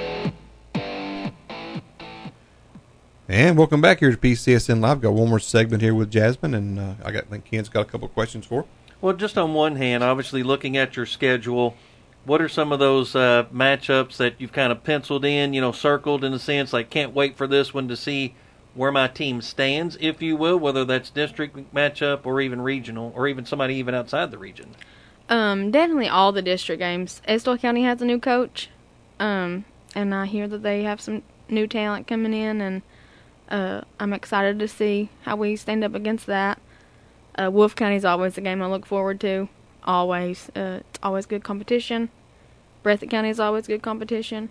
And welcome back here to P C S N Live. Got one more segment here with Jasmine, and uh, I got I think Ken's got a couple of questions for her. Well, just on one hand, obviously looking at your schedule, what are some of those uh, matchups that you've kind of penciled in, you know, circled in a sense, like can't wait for this one to see where my team stands, if you will, whether that's district matchup or even regional or even somebody even outside the region? Um, definitely all the district games. Estill County has a new coach, um, and I hear that they have some new talent coming in, and uh, I'm excited to see how we stand up against that. Uh, Wolf County is always a game I look forward to. Always. Uh, it's always good competition. Breathitt County is always good competition.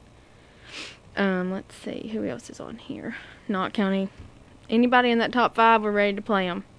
Um, let's see. Who else is on here? Knott County. Anybody in that top five, we're ready to play them.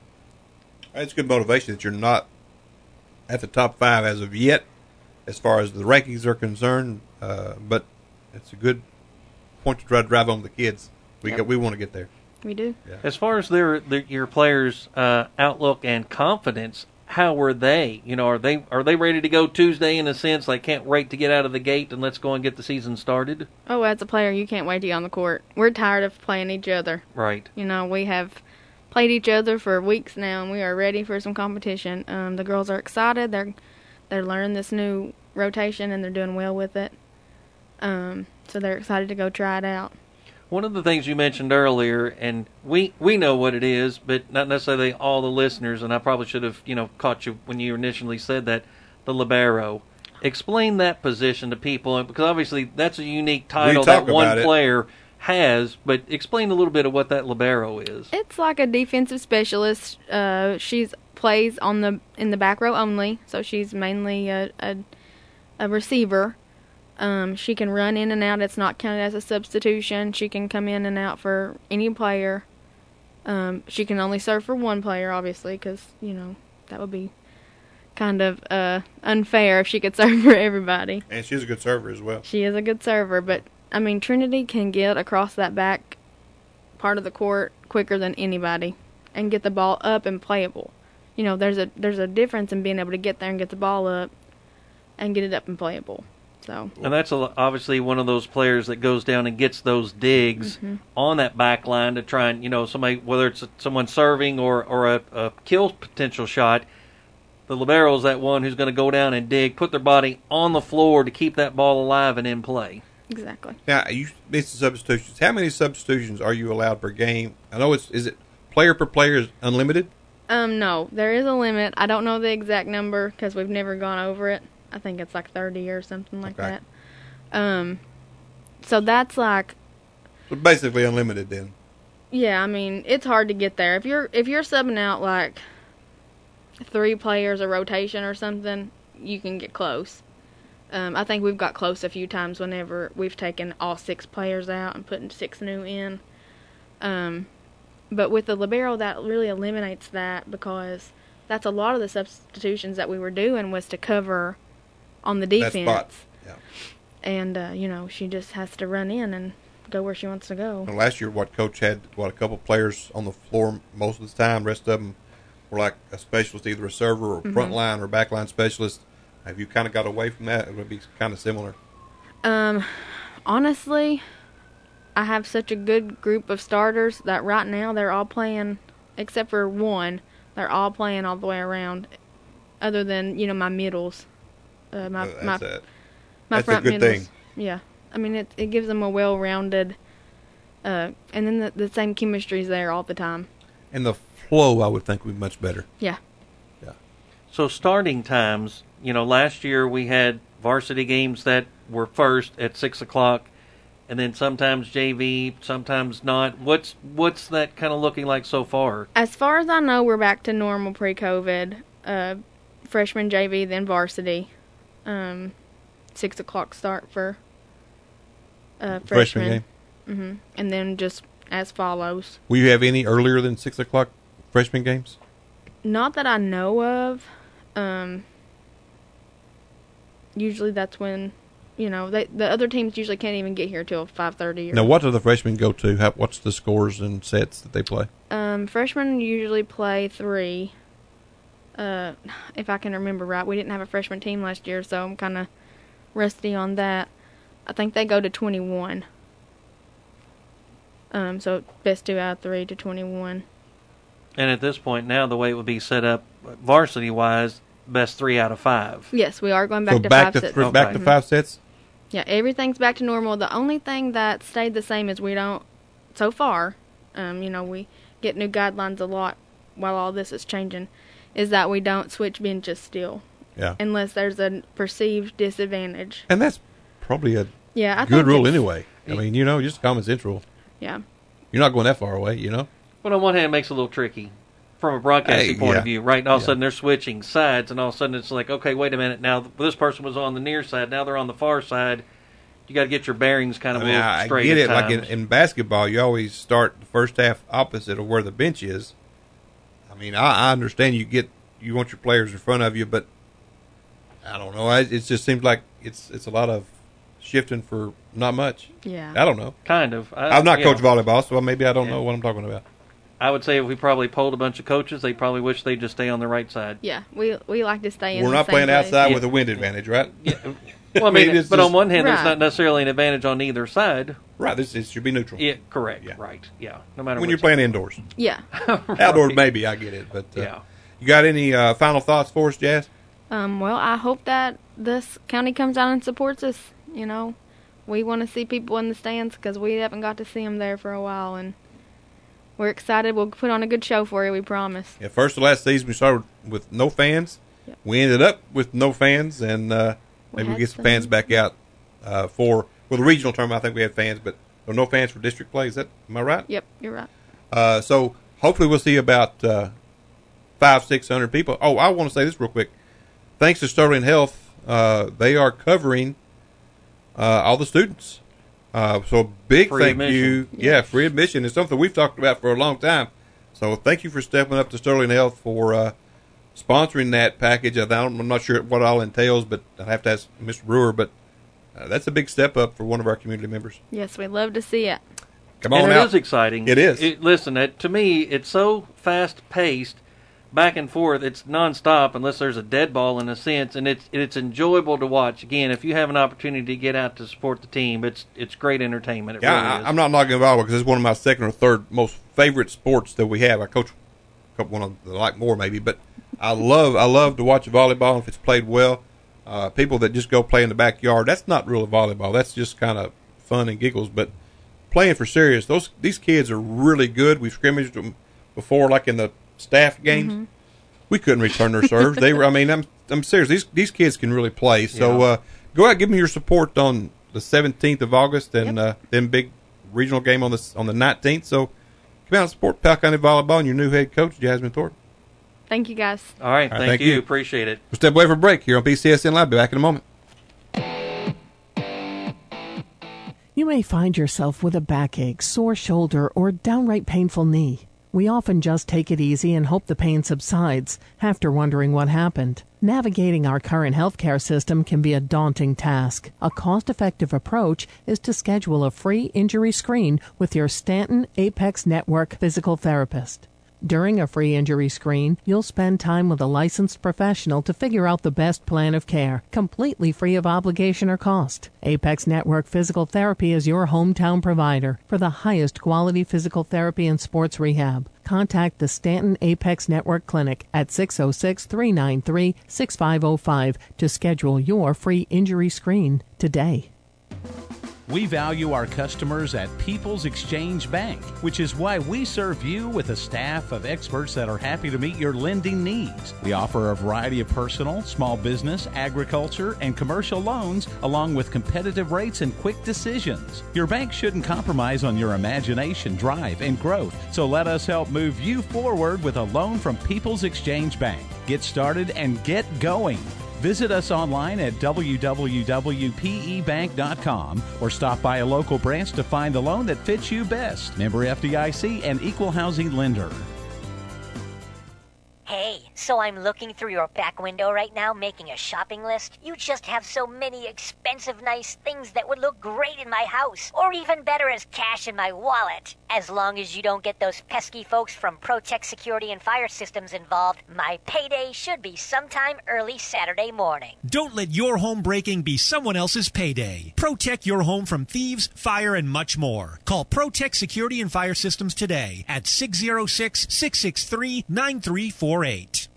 It's good motivation that you're not at the top five as of yet, as far as the rankings are concerned. Uh, but it's a good point to try to drive home the kids. We Yep. got, we want to get there. We do. Yeah. As far as their, their your players' uh, outlook and confidence, how were they? You know, are they are they ready to go Tuesday in a sense? Like, can't wait to get out of the gate and let's go and get the season started? Oh, as a player, you can't wait to get on the court. We're tired of playing each other. Right. You know, we have played each other for weeks now, and we are ready for some competition. Um, the girls are excited. They're they're learning this new rotation, and they're doing well with it. Um, so they're excited to go try it out. One of the things you mentioned earlier, and we we know what it is, but not necessarily all the listeners, and I probably should have, you know, caught you when you initially said that, the libero. Explain that position to people, because obviously that's a unique title that one player has, but explain a little bit of what that libero is. It's like a defensive specialist. Uh, she's plays on the in the back row only, so she's mainly a, a, a receiver. Um, she can run in and out. It's not counted as a substitution. She can come in and out for any player. Um, she can only serve for one player, obviously, because, you know, that would be kind of uh, unfair if she could serve for everybody. And she's a good server as well. She is a good server, but, I mean, Trinity can get across that back part of the court quicker than anybody and get the ball up and playable. You know, there's a there's a difference in being able to get there and get the ball up and get it up and playable. So. And that's a, obviously one of those players that goes down and gets those digs mm-hmm. on that back line to try and, you know, somebody, whether it's someone serving or, or a, a kill potential shot, the libero is that one who's going to go down and dig, put their body on the floor to keep that ball alive and in play. Exactly. Now, you mentioned substitutions. How many substitutions are you allowed per game? I know it's, is it player per player is unlimited? Um, no, there is a limit. I don't know the exact number because we've never gone over it. I think it's like thirty or something like okay. that. Um, so that's like. So basically unlimited then. Yeah, I mean it's hard to get there. If you're if you're subbing out like three players a rotation or something, you can get close. Um, I think we've got close a few times whenever we've taken all six players out and putting six new in. Um, but with the libero, that really eliminates that because that's a lot of the substitutions that we were doing was to cover on the defense. That spot. Yeah. and uh, you know, she just has to run in and go where she wants to go. Well, last year, what Coach had, what, a couple players on the floor most of the time. The rest of them were like a specialist, either a server or Mhm. front line or back line specialist. Have you kind of got away from that? It would be kind of similar. Um, honestly, I have such a good group of starters that right now they're all playing, except for one, they're all playing all the way around, other than, you know, my middles. Uh, my, Uh, that's my, a- my that's a front good middles. thing. Yeah. I mean, it, it gives them a well-rounded, uh, and then the, the same chemistry's there all the time. And the flow, I would think, would be much better. Yeah. Yeah. So starting times, you know, last year we had varsity games that were first at six o'clock, and then sometimes J V, sometimes not. What's what's that kind of looking like so far? As far as I know, we're back to normal pre-COVID. Uh, freshman J V, then varsity. Um, six o'clock start for uh, Freshman freshmen. game. Mm-hmm. And then just as follows. Will you have any earlier than six o'clock freshman games? Not that I know of. Um, usually that's when, you know, they, the other teams usually can't even get here till five thirty. Now, what do the freshmen go to? How, what's the scores and sets that they play? Um, freshmen usually play three. Uh, if I can remember right, we didn't have a freshman team last year, so I'm kind of rusty on that. I think they go to twenty-one. Um, so best two out of three to twenty-one. And at this point now, the way it would be set up varsity-wise, best three out of five. Yes, we are going back so to back five to sets. th- back to Mhm. five sets. Yeah, everything's back to normal. The only thing that stayed the same is we don't, so far, um, you know, we get new guidelines a lot while all this is changing, is that we don't switch benches still. Yeah. Unless there's a perceived disadvantage. And that's probably a Yeah, I good think rule it's- anyway. I mean, you know, just a common sense rule. Yeah. You're not going that far away, you know? But on one hand, it makes it a little tricky from a broadcasting Hey, point yeah. of view, right? And all of a Yeah. sudden they're switching sides, and all of a sudden it's like, okay, wait a minute, now this person was on the near side, now they're on the far side. You got to get your bearings kind of I mean, a little I straight get at it. Like in, times. in basketball, you always start the first half opposite of where the bench is. I mean, I, I understand you get you want your players in front of you, but I don't know. I, it just seems like it's it's a lot of shifting for not much. Yeah. I don't know. Kind of. I, I've not yeah. coached volleyball, so maybe I don't Yeah. know what I'm talking about. I would say if we probably polled a bunch of coaches, they probably wish they'd just stay on the right side. Yeah, we we like to stay in We're the not same playing place. outside Yeah. with a wind advantage, right? Yeah. Well, I mean, it's but just- on one hand, there's Right. not necessarily an advantage on either side. Right, this it should be neutral. Yeah, correct. Yeah. Right. Yeah. No matter When what you're playing indoors, Yeah. outdoors Right. maybe I get it, but uh, Yeah. You got any uh, final thoughts for us, Jazz? Um, well, I hope that this county comes out and supports us. You know, we want to see people in the stands because we haven't got to see them there for a while, and we're excited. We'll put on a good show for you, we promise. Yeah, first to last season we started with no fans. Yep. We ended up with no fans, and uh, We maybe we had get some some. fans back out uh, for well the regional tournament. I think we had fans, but there were no fans for district play. Is that am I right? Yep, you're right. Uh, so hopefully we'll see about uh, five, six hundred people. Oh, I want to say this real quick. Thanks to Sterling Health, uh, they are covering uh, all the students. Uh, so a big Free thank admission. you. Yeah, free admission is something we've talked about for a long time. So thank you for stepping up to Sterling Health for uh, sponsoring that package. I don't, I'm not sure what all entails, but I have to ask Mister Brewer. But uh, that's a big step up for one of our community members. Yes, we'd love to see it. Come on and it out. is exciting. It is. It, listen, it, to me, it's so fast-paced, back and forth. It's nonstop unless there's a dead ball in a sense, and it's it's enjoyable to watch. Again, if you have an opportunity to get out to support the team, it's it's great entertainment. It Yeah, really I, is. I'm not knocking volleyball because it's one of my second or third most favorite sports that we have. I coach a couple one that I like more maybe, but I love I love to watch volleyball if it's played well. Uh, people that just go play in the backyard, that's not really volleyball. That's just kind of fun and giggles. But playing for serious, those these kids are really good. We've scrimmaged them before, like in the staff games. Mm-hmm. We couldn't return their serves. They were. I mean, I'm I'm serious. These these kids can really play. So Yeah. uh, go out, give them your support on the seventeenth of August, and Yep. uh, then big regional game on the on the nineteenth. So come out and support Powell County volleyball and your new head coach Jasmine Thornton. Thank you, guys. All right, All right, thank, thank you. you. Appreciate it. We'll step away for a break here on B C S N Live. Be back in a moment. You may find yourself with a backache, sore shoulder, or downright painful knee. We often just take it easy and hope the pain subsides after wondering what happened. Navigating our current healthcare system can be a daunting task. A cost-effective approach is to schedule a free injury screen with your Stanton Apex Network physical therapist. During a free injury screen, you'll spend time with a licensed professional to figure out the best plan of care, completely free of obligation or cost. Apex Network Physical Therapy is your hometown provider for the highest quality physical therapy and sports rehab. Contact the Stanton Apex Network Clinic at six oh six, three nine three, six five oh five to schedule your free injury screen today. We value our customers at People's Exchange Bank, which is why we serve you with a staff of experts that are happy to meet your lending needs. We offer a variety of personal, small business, agriculture, and commercial loans, along with competitive rates and quick decisions. Your bank shouldn't compromise on your imagination, drive, and growth, so let us help move you forward with a loan from People's Exchange Bank. Get started and get going. Visit us online at w w w dot p e bank dot com or stop by a local branch to find the loan that fits you best. Member F D I C and Equal Housing Lender. Hey, so I'm looking through your back window right now making a shopping list. You just have so many expensive, nice things that would look great in my house, or even better as cash in my wallet. As long as you don't get those pesky folks from ProTech Security and Fire Systems involved, my payday should be sometime early Saturday morning. Don't let your home breaking be someone else's payday. Protect your home from thieves, fire, and much more. Call ProTech Security and Fire Systems today at six oh six, six six three, nine three four eight.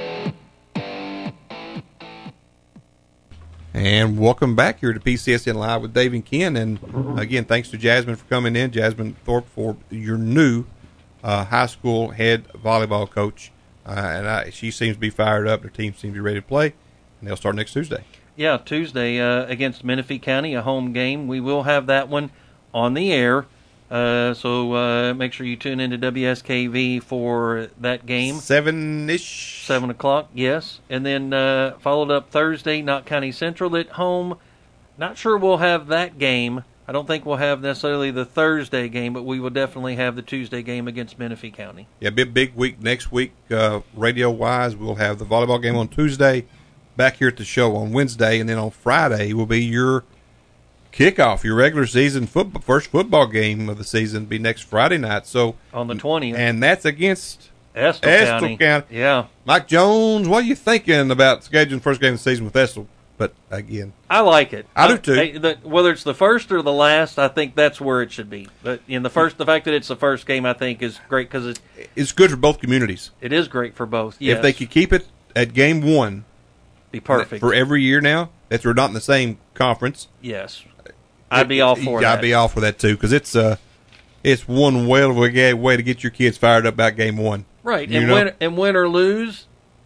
And welcome back here to P C S N Live with Dave and Ken. And again, thanks to Jasmine for coming in, Jasmine Thorpe, for your new uh, high school head volleyball coach. Uh, and I, she seems to be fired up. Their team seems to be ready to play, and they'll start next Tuesday. Yeah, Tuesday uh, against Menifee County, a home game. We will have that one on the air. Uh, so uh, make sure you tune into W S K V for that game. Seven-ish. Seven o'clock, yes. And then uh, followed up Thursday, Knott County Central at home. Not sure we'll have that game. I don't think we'll have necessarily the Thursday game, but we will definitely have the Tuesday game against Menifee County. Yeah, big, big week next week, uh, radio-wise. We'll have the volleyball game on Tuesday, back here at the show on Wednesday, and then on Friday will be your kickoff, your regular season football, first football game of the season be next Friday night. So on the twentieth, and that's against Estill, Estill County. County. Yeah, Mike Jones, what are you thinking about scheduling first game of the season with Estill? But again, I like it. I, I do too. I, the, whether it's the first or the last, I think that's where it should be. But in the first, the fact that it's the first game, I think, is great because it's it's good for both communities. It is great for both. Yes. If they could keep it at game one, be perfect for every year now. That we're not in the same conference. Yes. I'd be all for I'd that. I'd be all for that too, because it's uh, it's one well of a way to get your kids fired up about game one. Right, you and know? win and win or lose.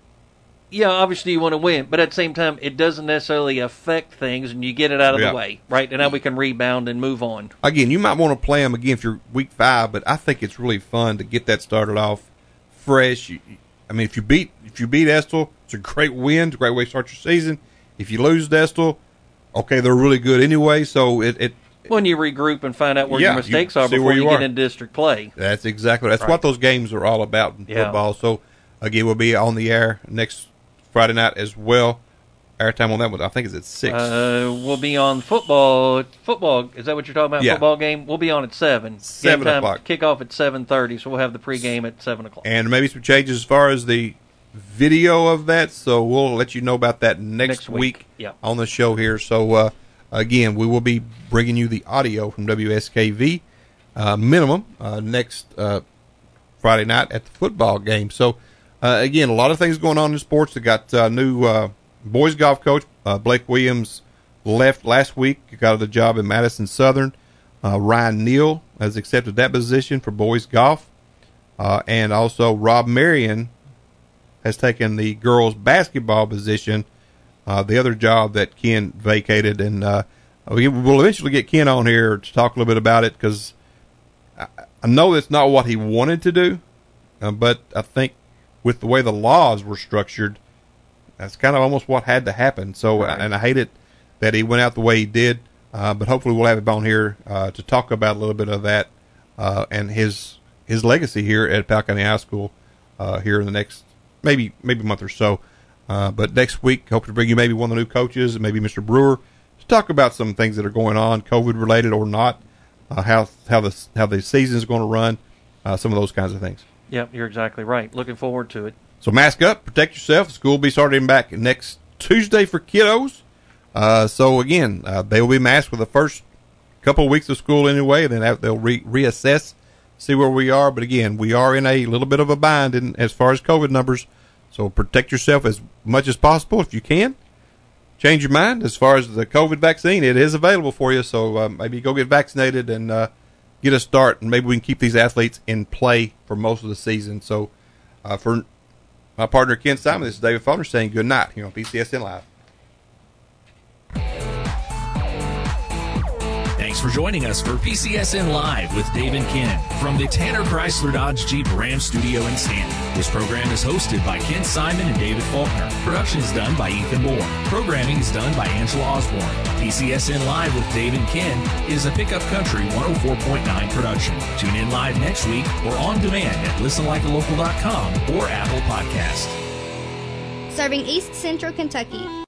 Yeah, obviously you want to win, but at the same time, it doesn't necessarily affect things, and you get it out of yeah. the way, right? And now we can rebound and move on. Again, you might want to play them again if you're week five, but I think it's really fun to get that started off fresh. You, I mean, if you beat if you beat Estill, it's a great win, it's a great way to start your season. If you lose to Estill, okay, they're really good anyway, so it... it when you regroup and find out where yeah, your mistakes you are before you, you get are. into district play. That's exactly That's right. what those games are all about in yeah. football. So, again, we'll be on the air next Friday night as well. Airtime on that one, I think, is at six. Uh, we'll be on football. Football, is that what you're talking about? Yeah. Football game? We'll be on at seven. seven Game time, o'clock. Kickoff at seven thirty, so we'll have the pregame at seven o'clock. And maybe some changes as far as the video of that, so we'll let you know about that next, Next week. week Yeah. on the show here. So, uh, again, we will be bringing you the audio from W S K V uh, minimum uh, next uh, Friday night at the football game. So, uh, again, a lot of things going on in sports. They got uh, new uh, boys golf coach, uh, Blake Williams, left last week, got the job in Madison Southern. Uh, Ryan Neal has accepted that position for boys golf. Uh, and also Rob Marion has taken the girls basketball position, uh, the other job that Ken vacated. And uh, we will eventually get Ken on here to talk a little bit about it, because I, I know that's not what he wanted to do, uh, but I think with the way the laws were structured, that's kind of almost what had to happen. So, Right. and I hate it that he went out the way he did, uh, but hopefully we'll have him on here uh, to talk about a little bit of that uh, and his his legacy here at Powell County High School uh, here in the next maybe maybe month or so. Uh, but next week, hope to bring you maybe one of the new coaches, maybe Mister Brewer, to talk about some things that are going on, COVID related or not, uh, how how the how the season is going to run, uh, some of those kinds of things. Yep, you're exactly right. Looking forward to it. So mask up, protect yourself. School will be starting back next Tuesday for kiddos. Uh, so again, uh, they will be masked for the first couple of weeks of school anyway, and then have, they'll re- reassess, see where we are. But again, we are in a little bit of a bind in, as far as COVID numbers. So protect yourself as much as possible if you can. Change your mind as far as the COVID vaccine. It is available for you, so uh, maybe go get vaccinated and uh, get a start, and maybe we can keep these athletes in play for most of the season. So uh, for my partner Ken Simon, this is David Faulkner saying good night here on P C S N Live. Thanks for joining us for P C S N Live with Dave and Ken from the Tanner Chrysler Dodge Jeep Ram Studio in Stanton. This program is hosted by Ken Simon and David Faulkner. Production is done by Ethan Moore. Programming is done by Angela Osborne. P C S N Live with Dave and Ken is a Pickup Country one oh four point nine production. Tune in live next week or on demand at listen like a local dot com or Apple Podcast. Serving East Central Kentucky.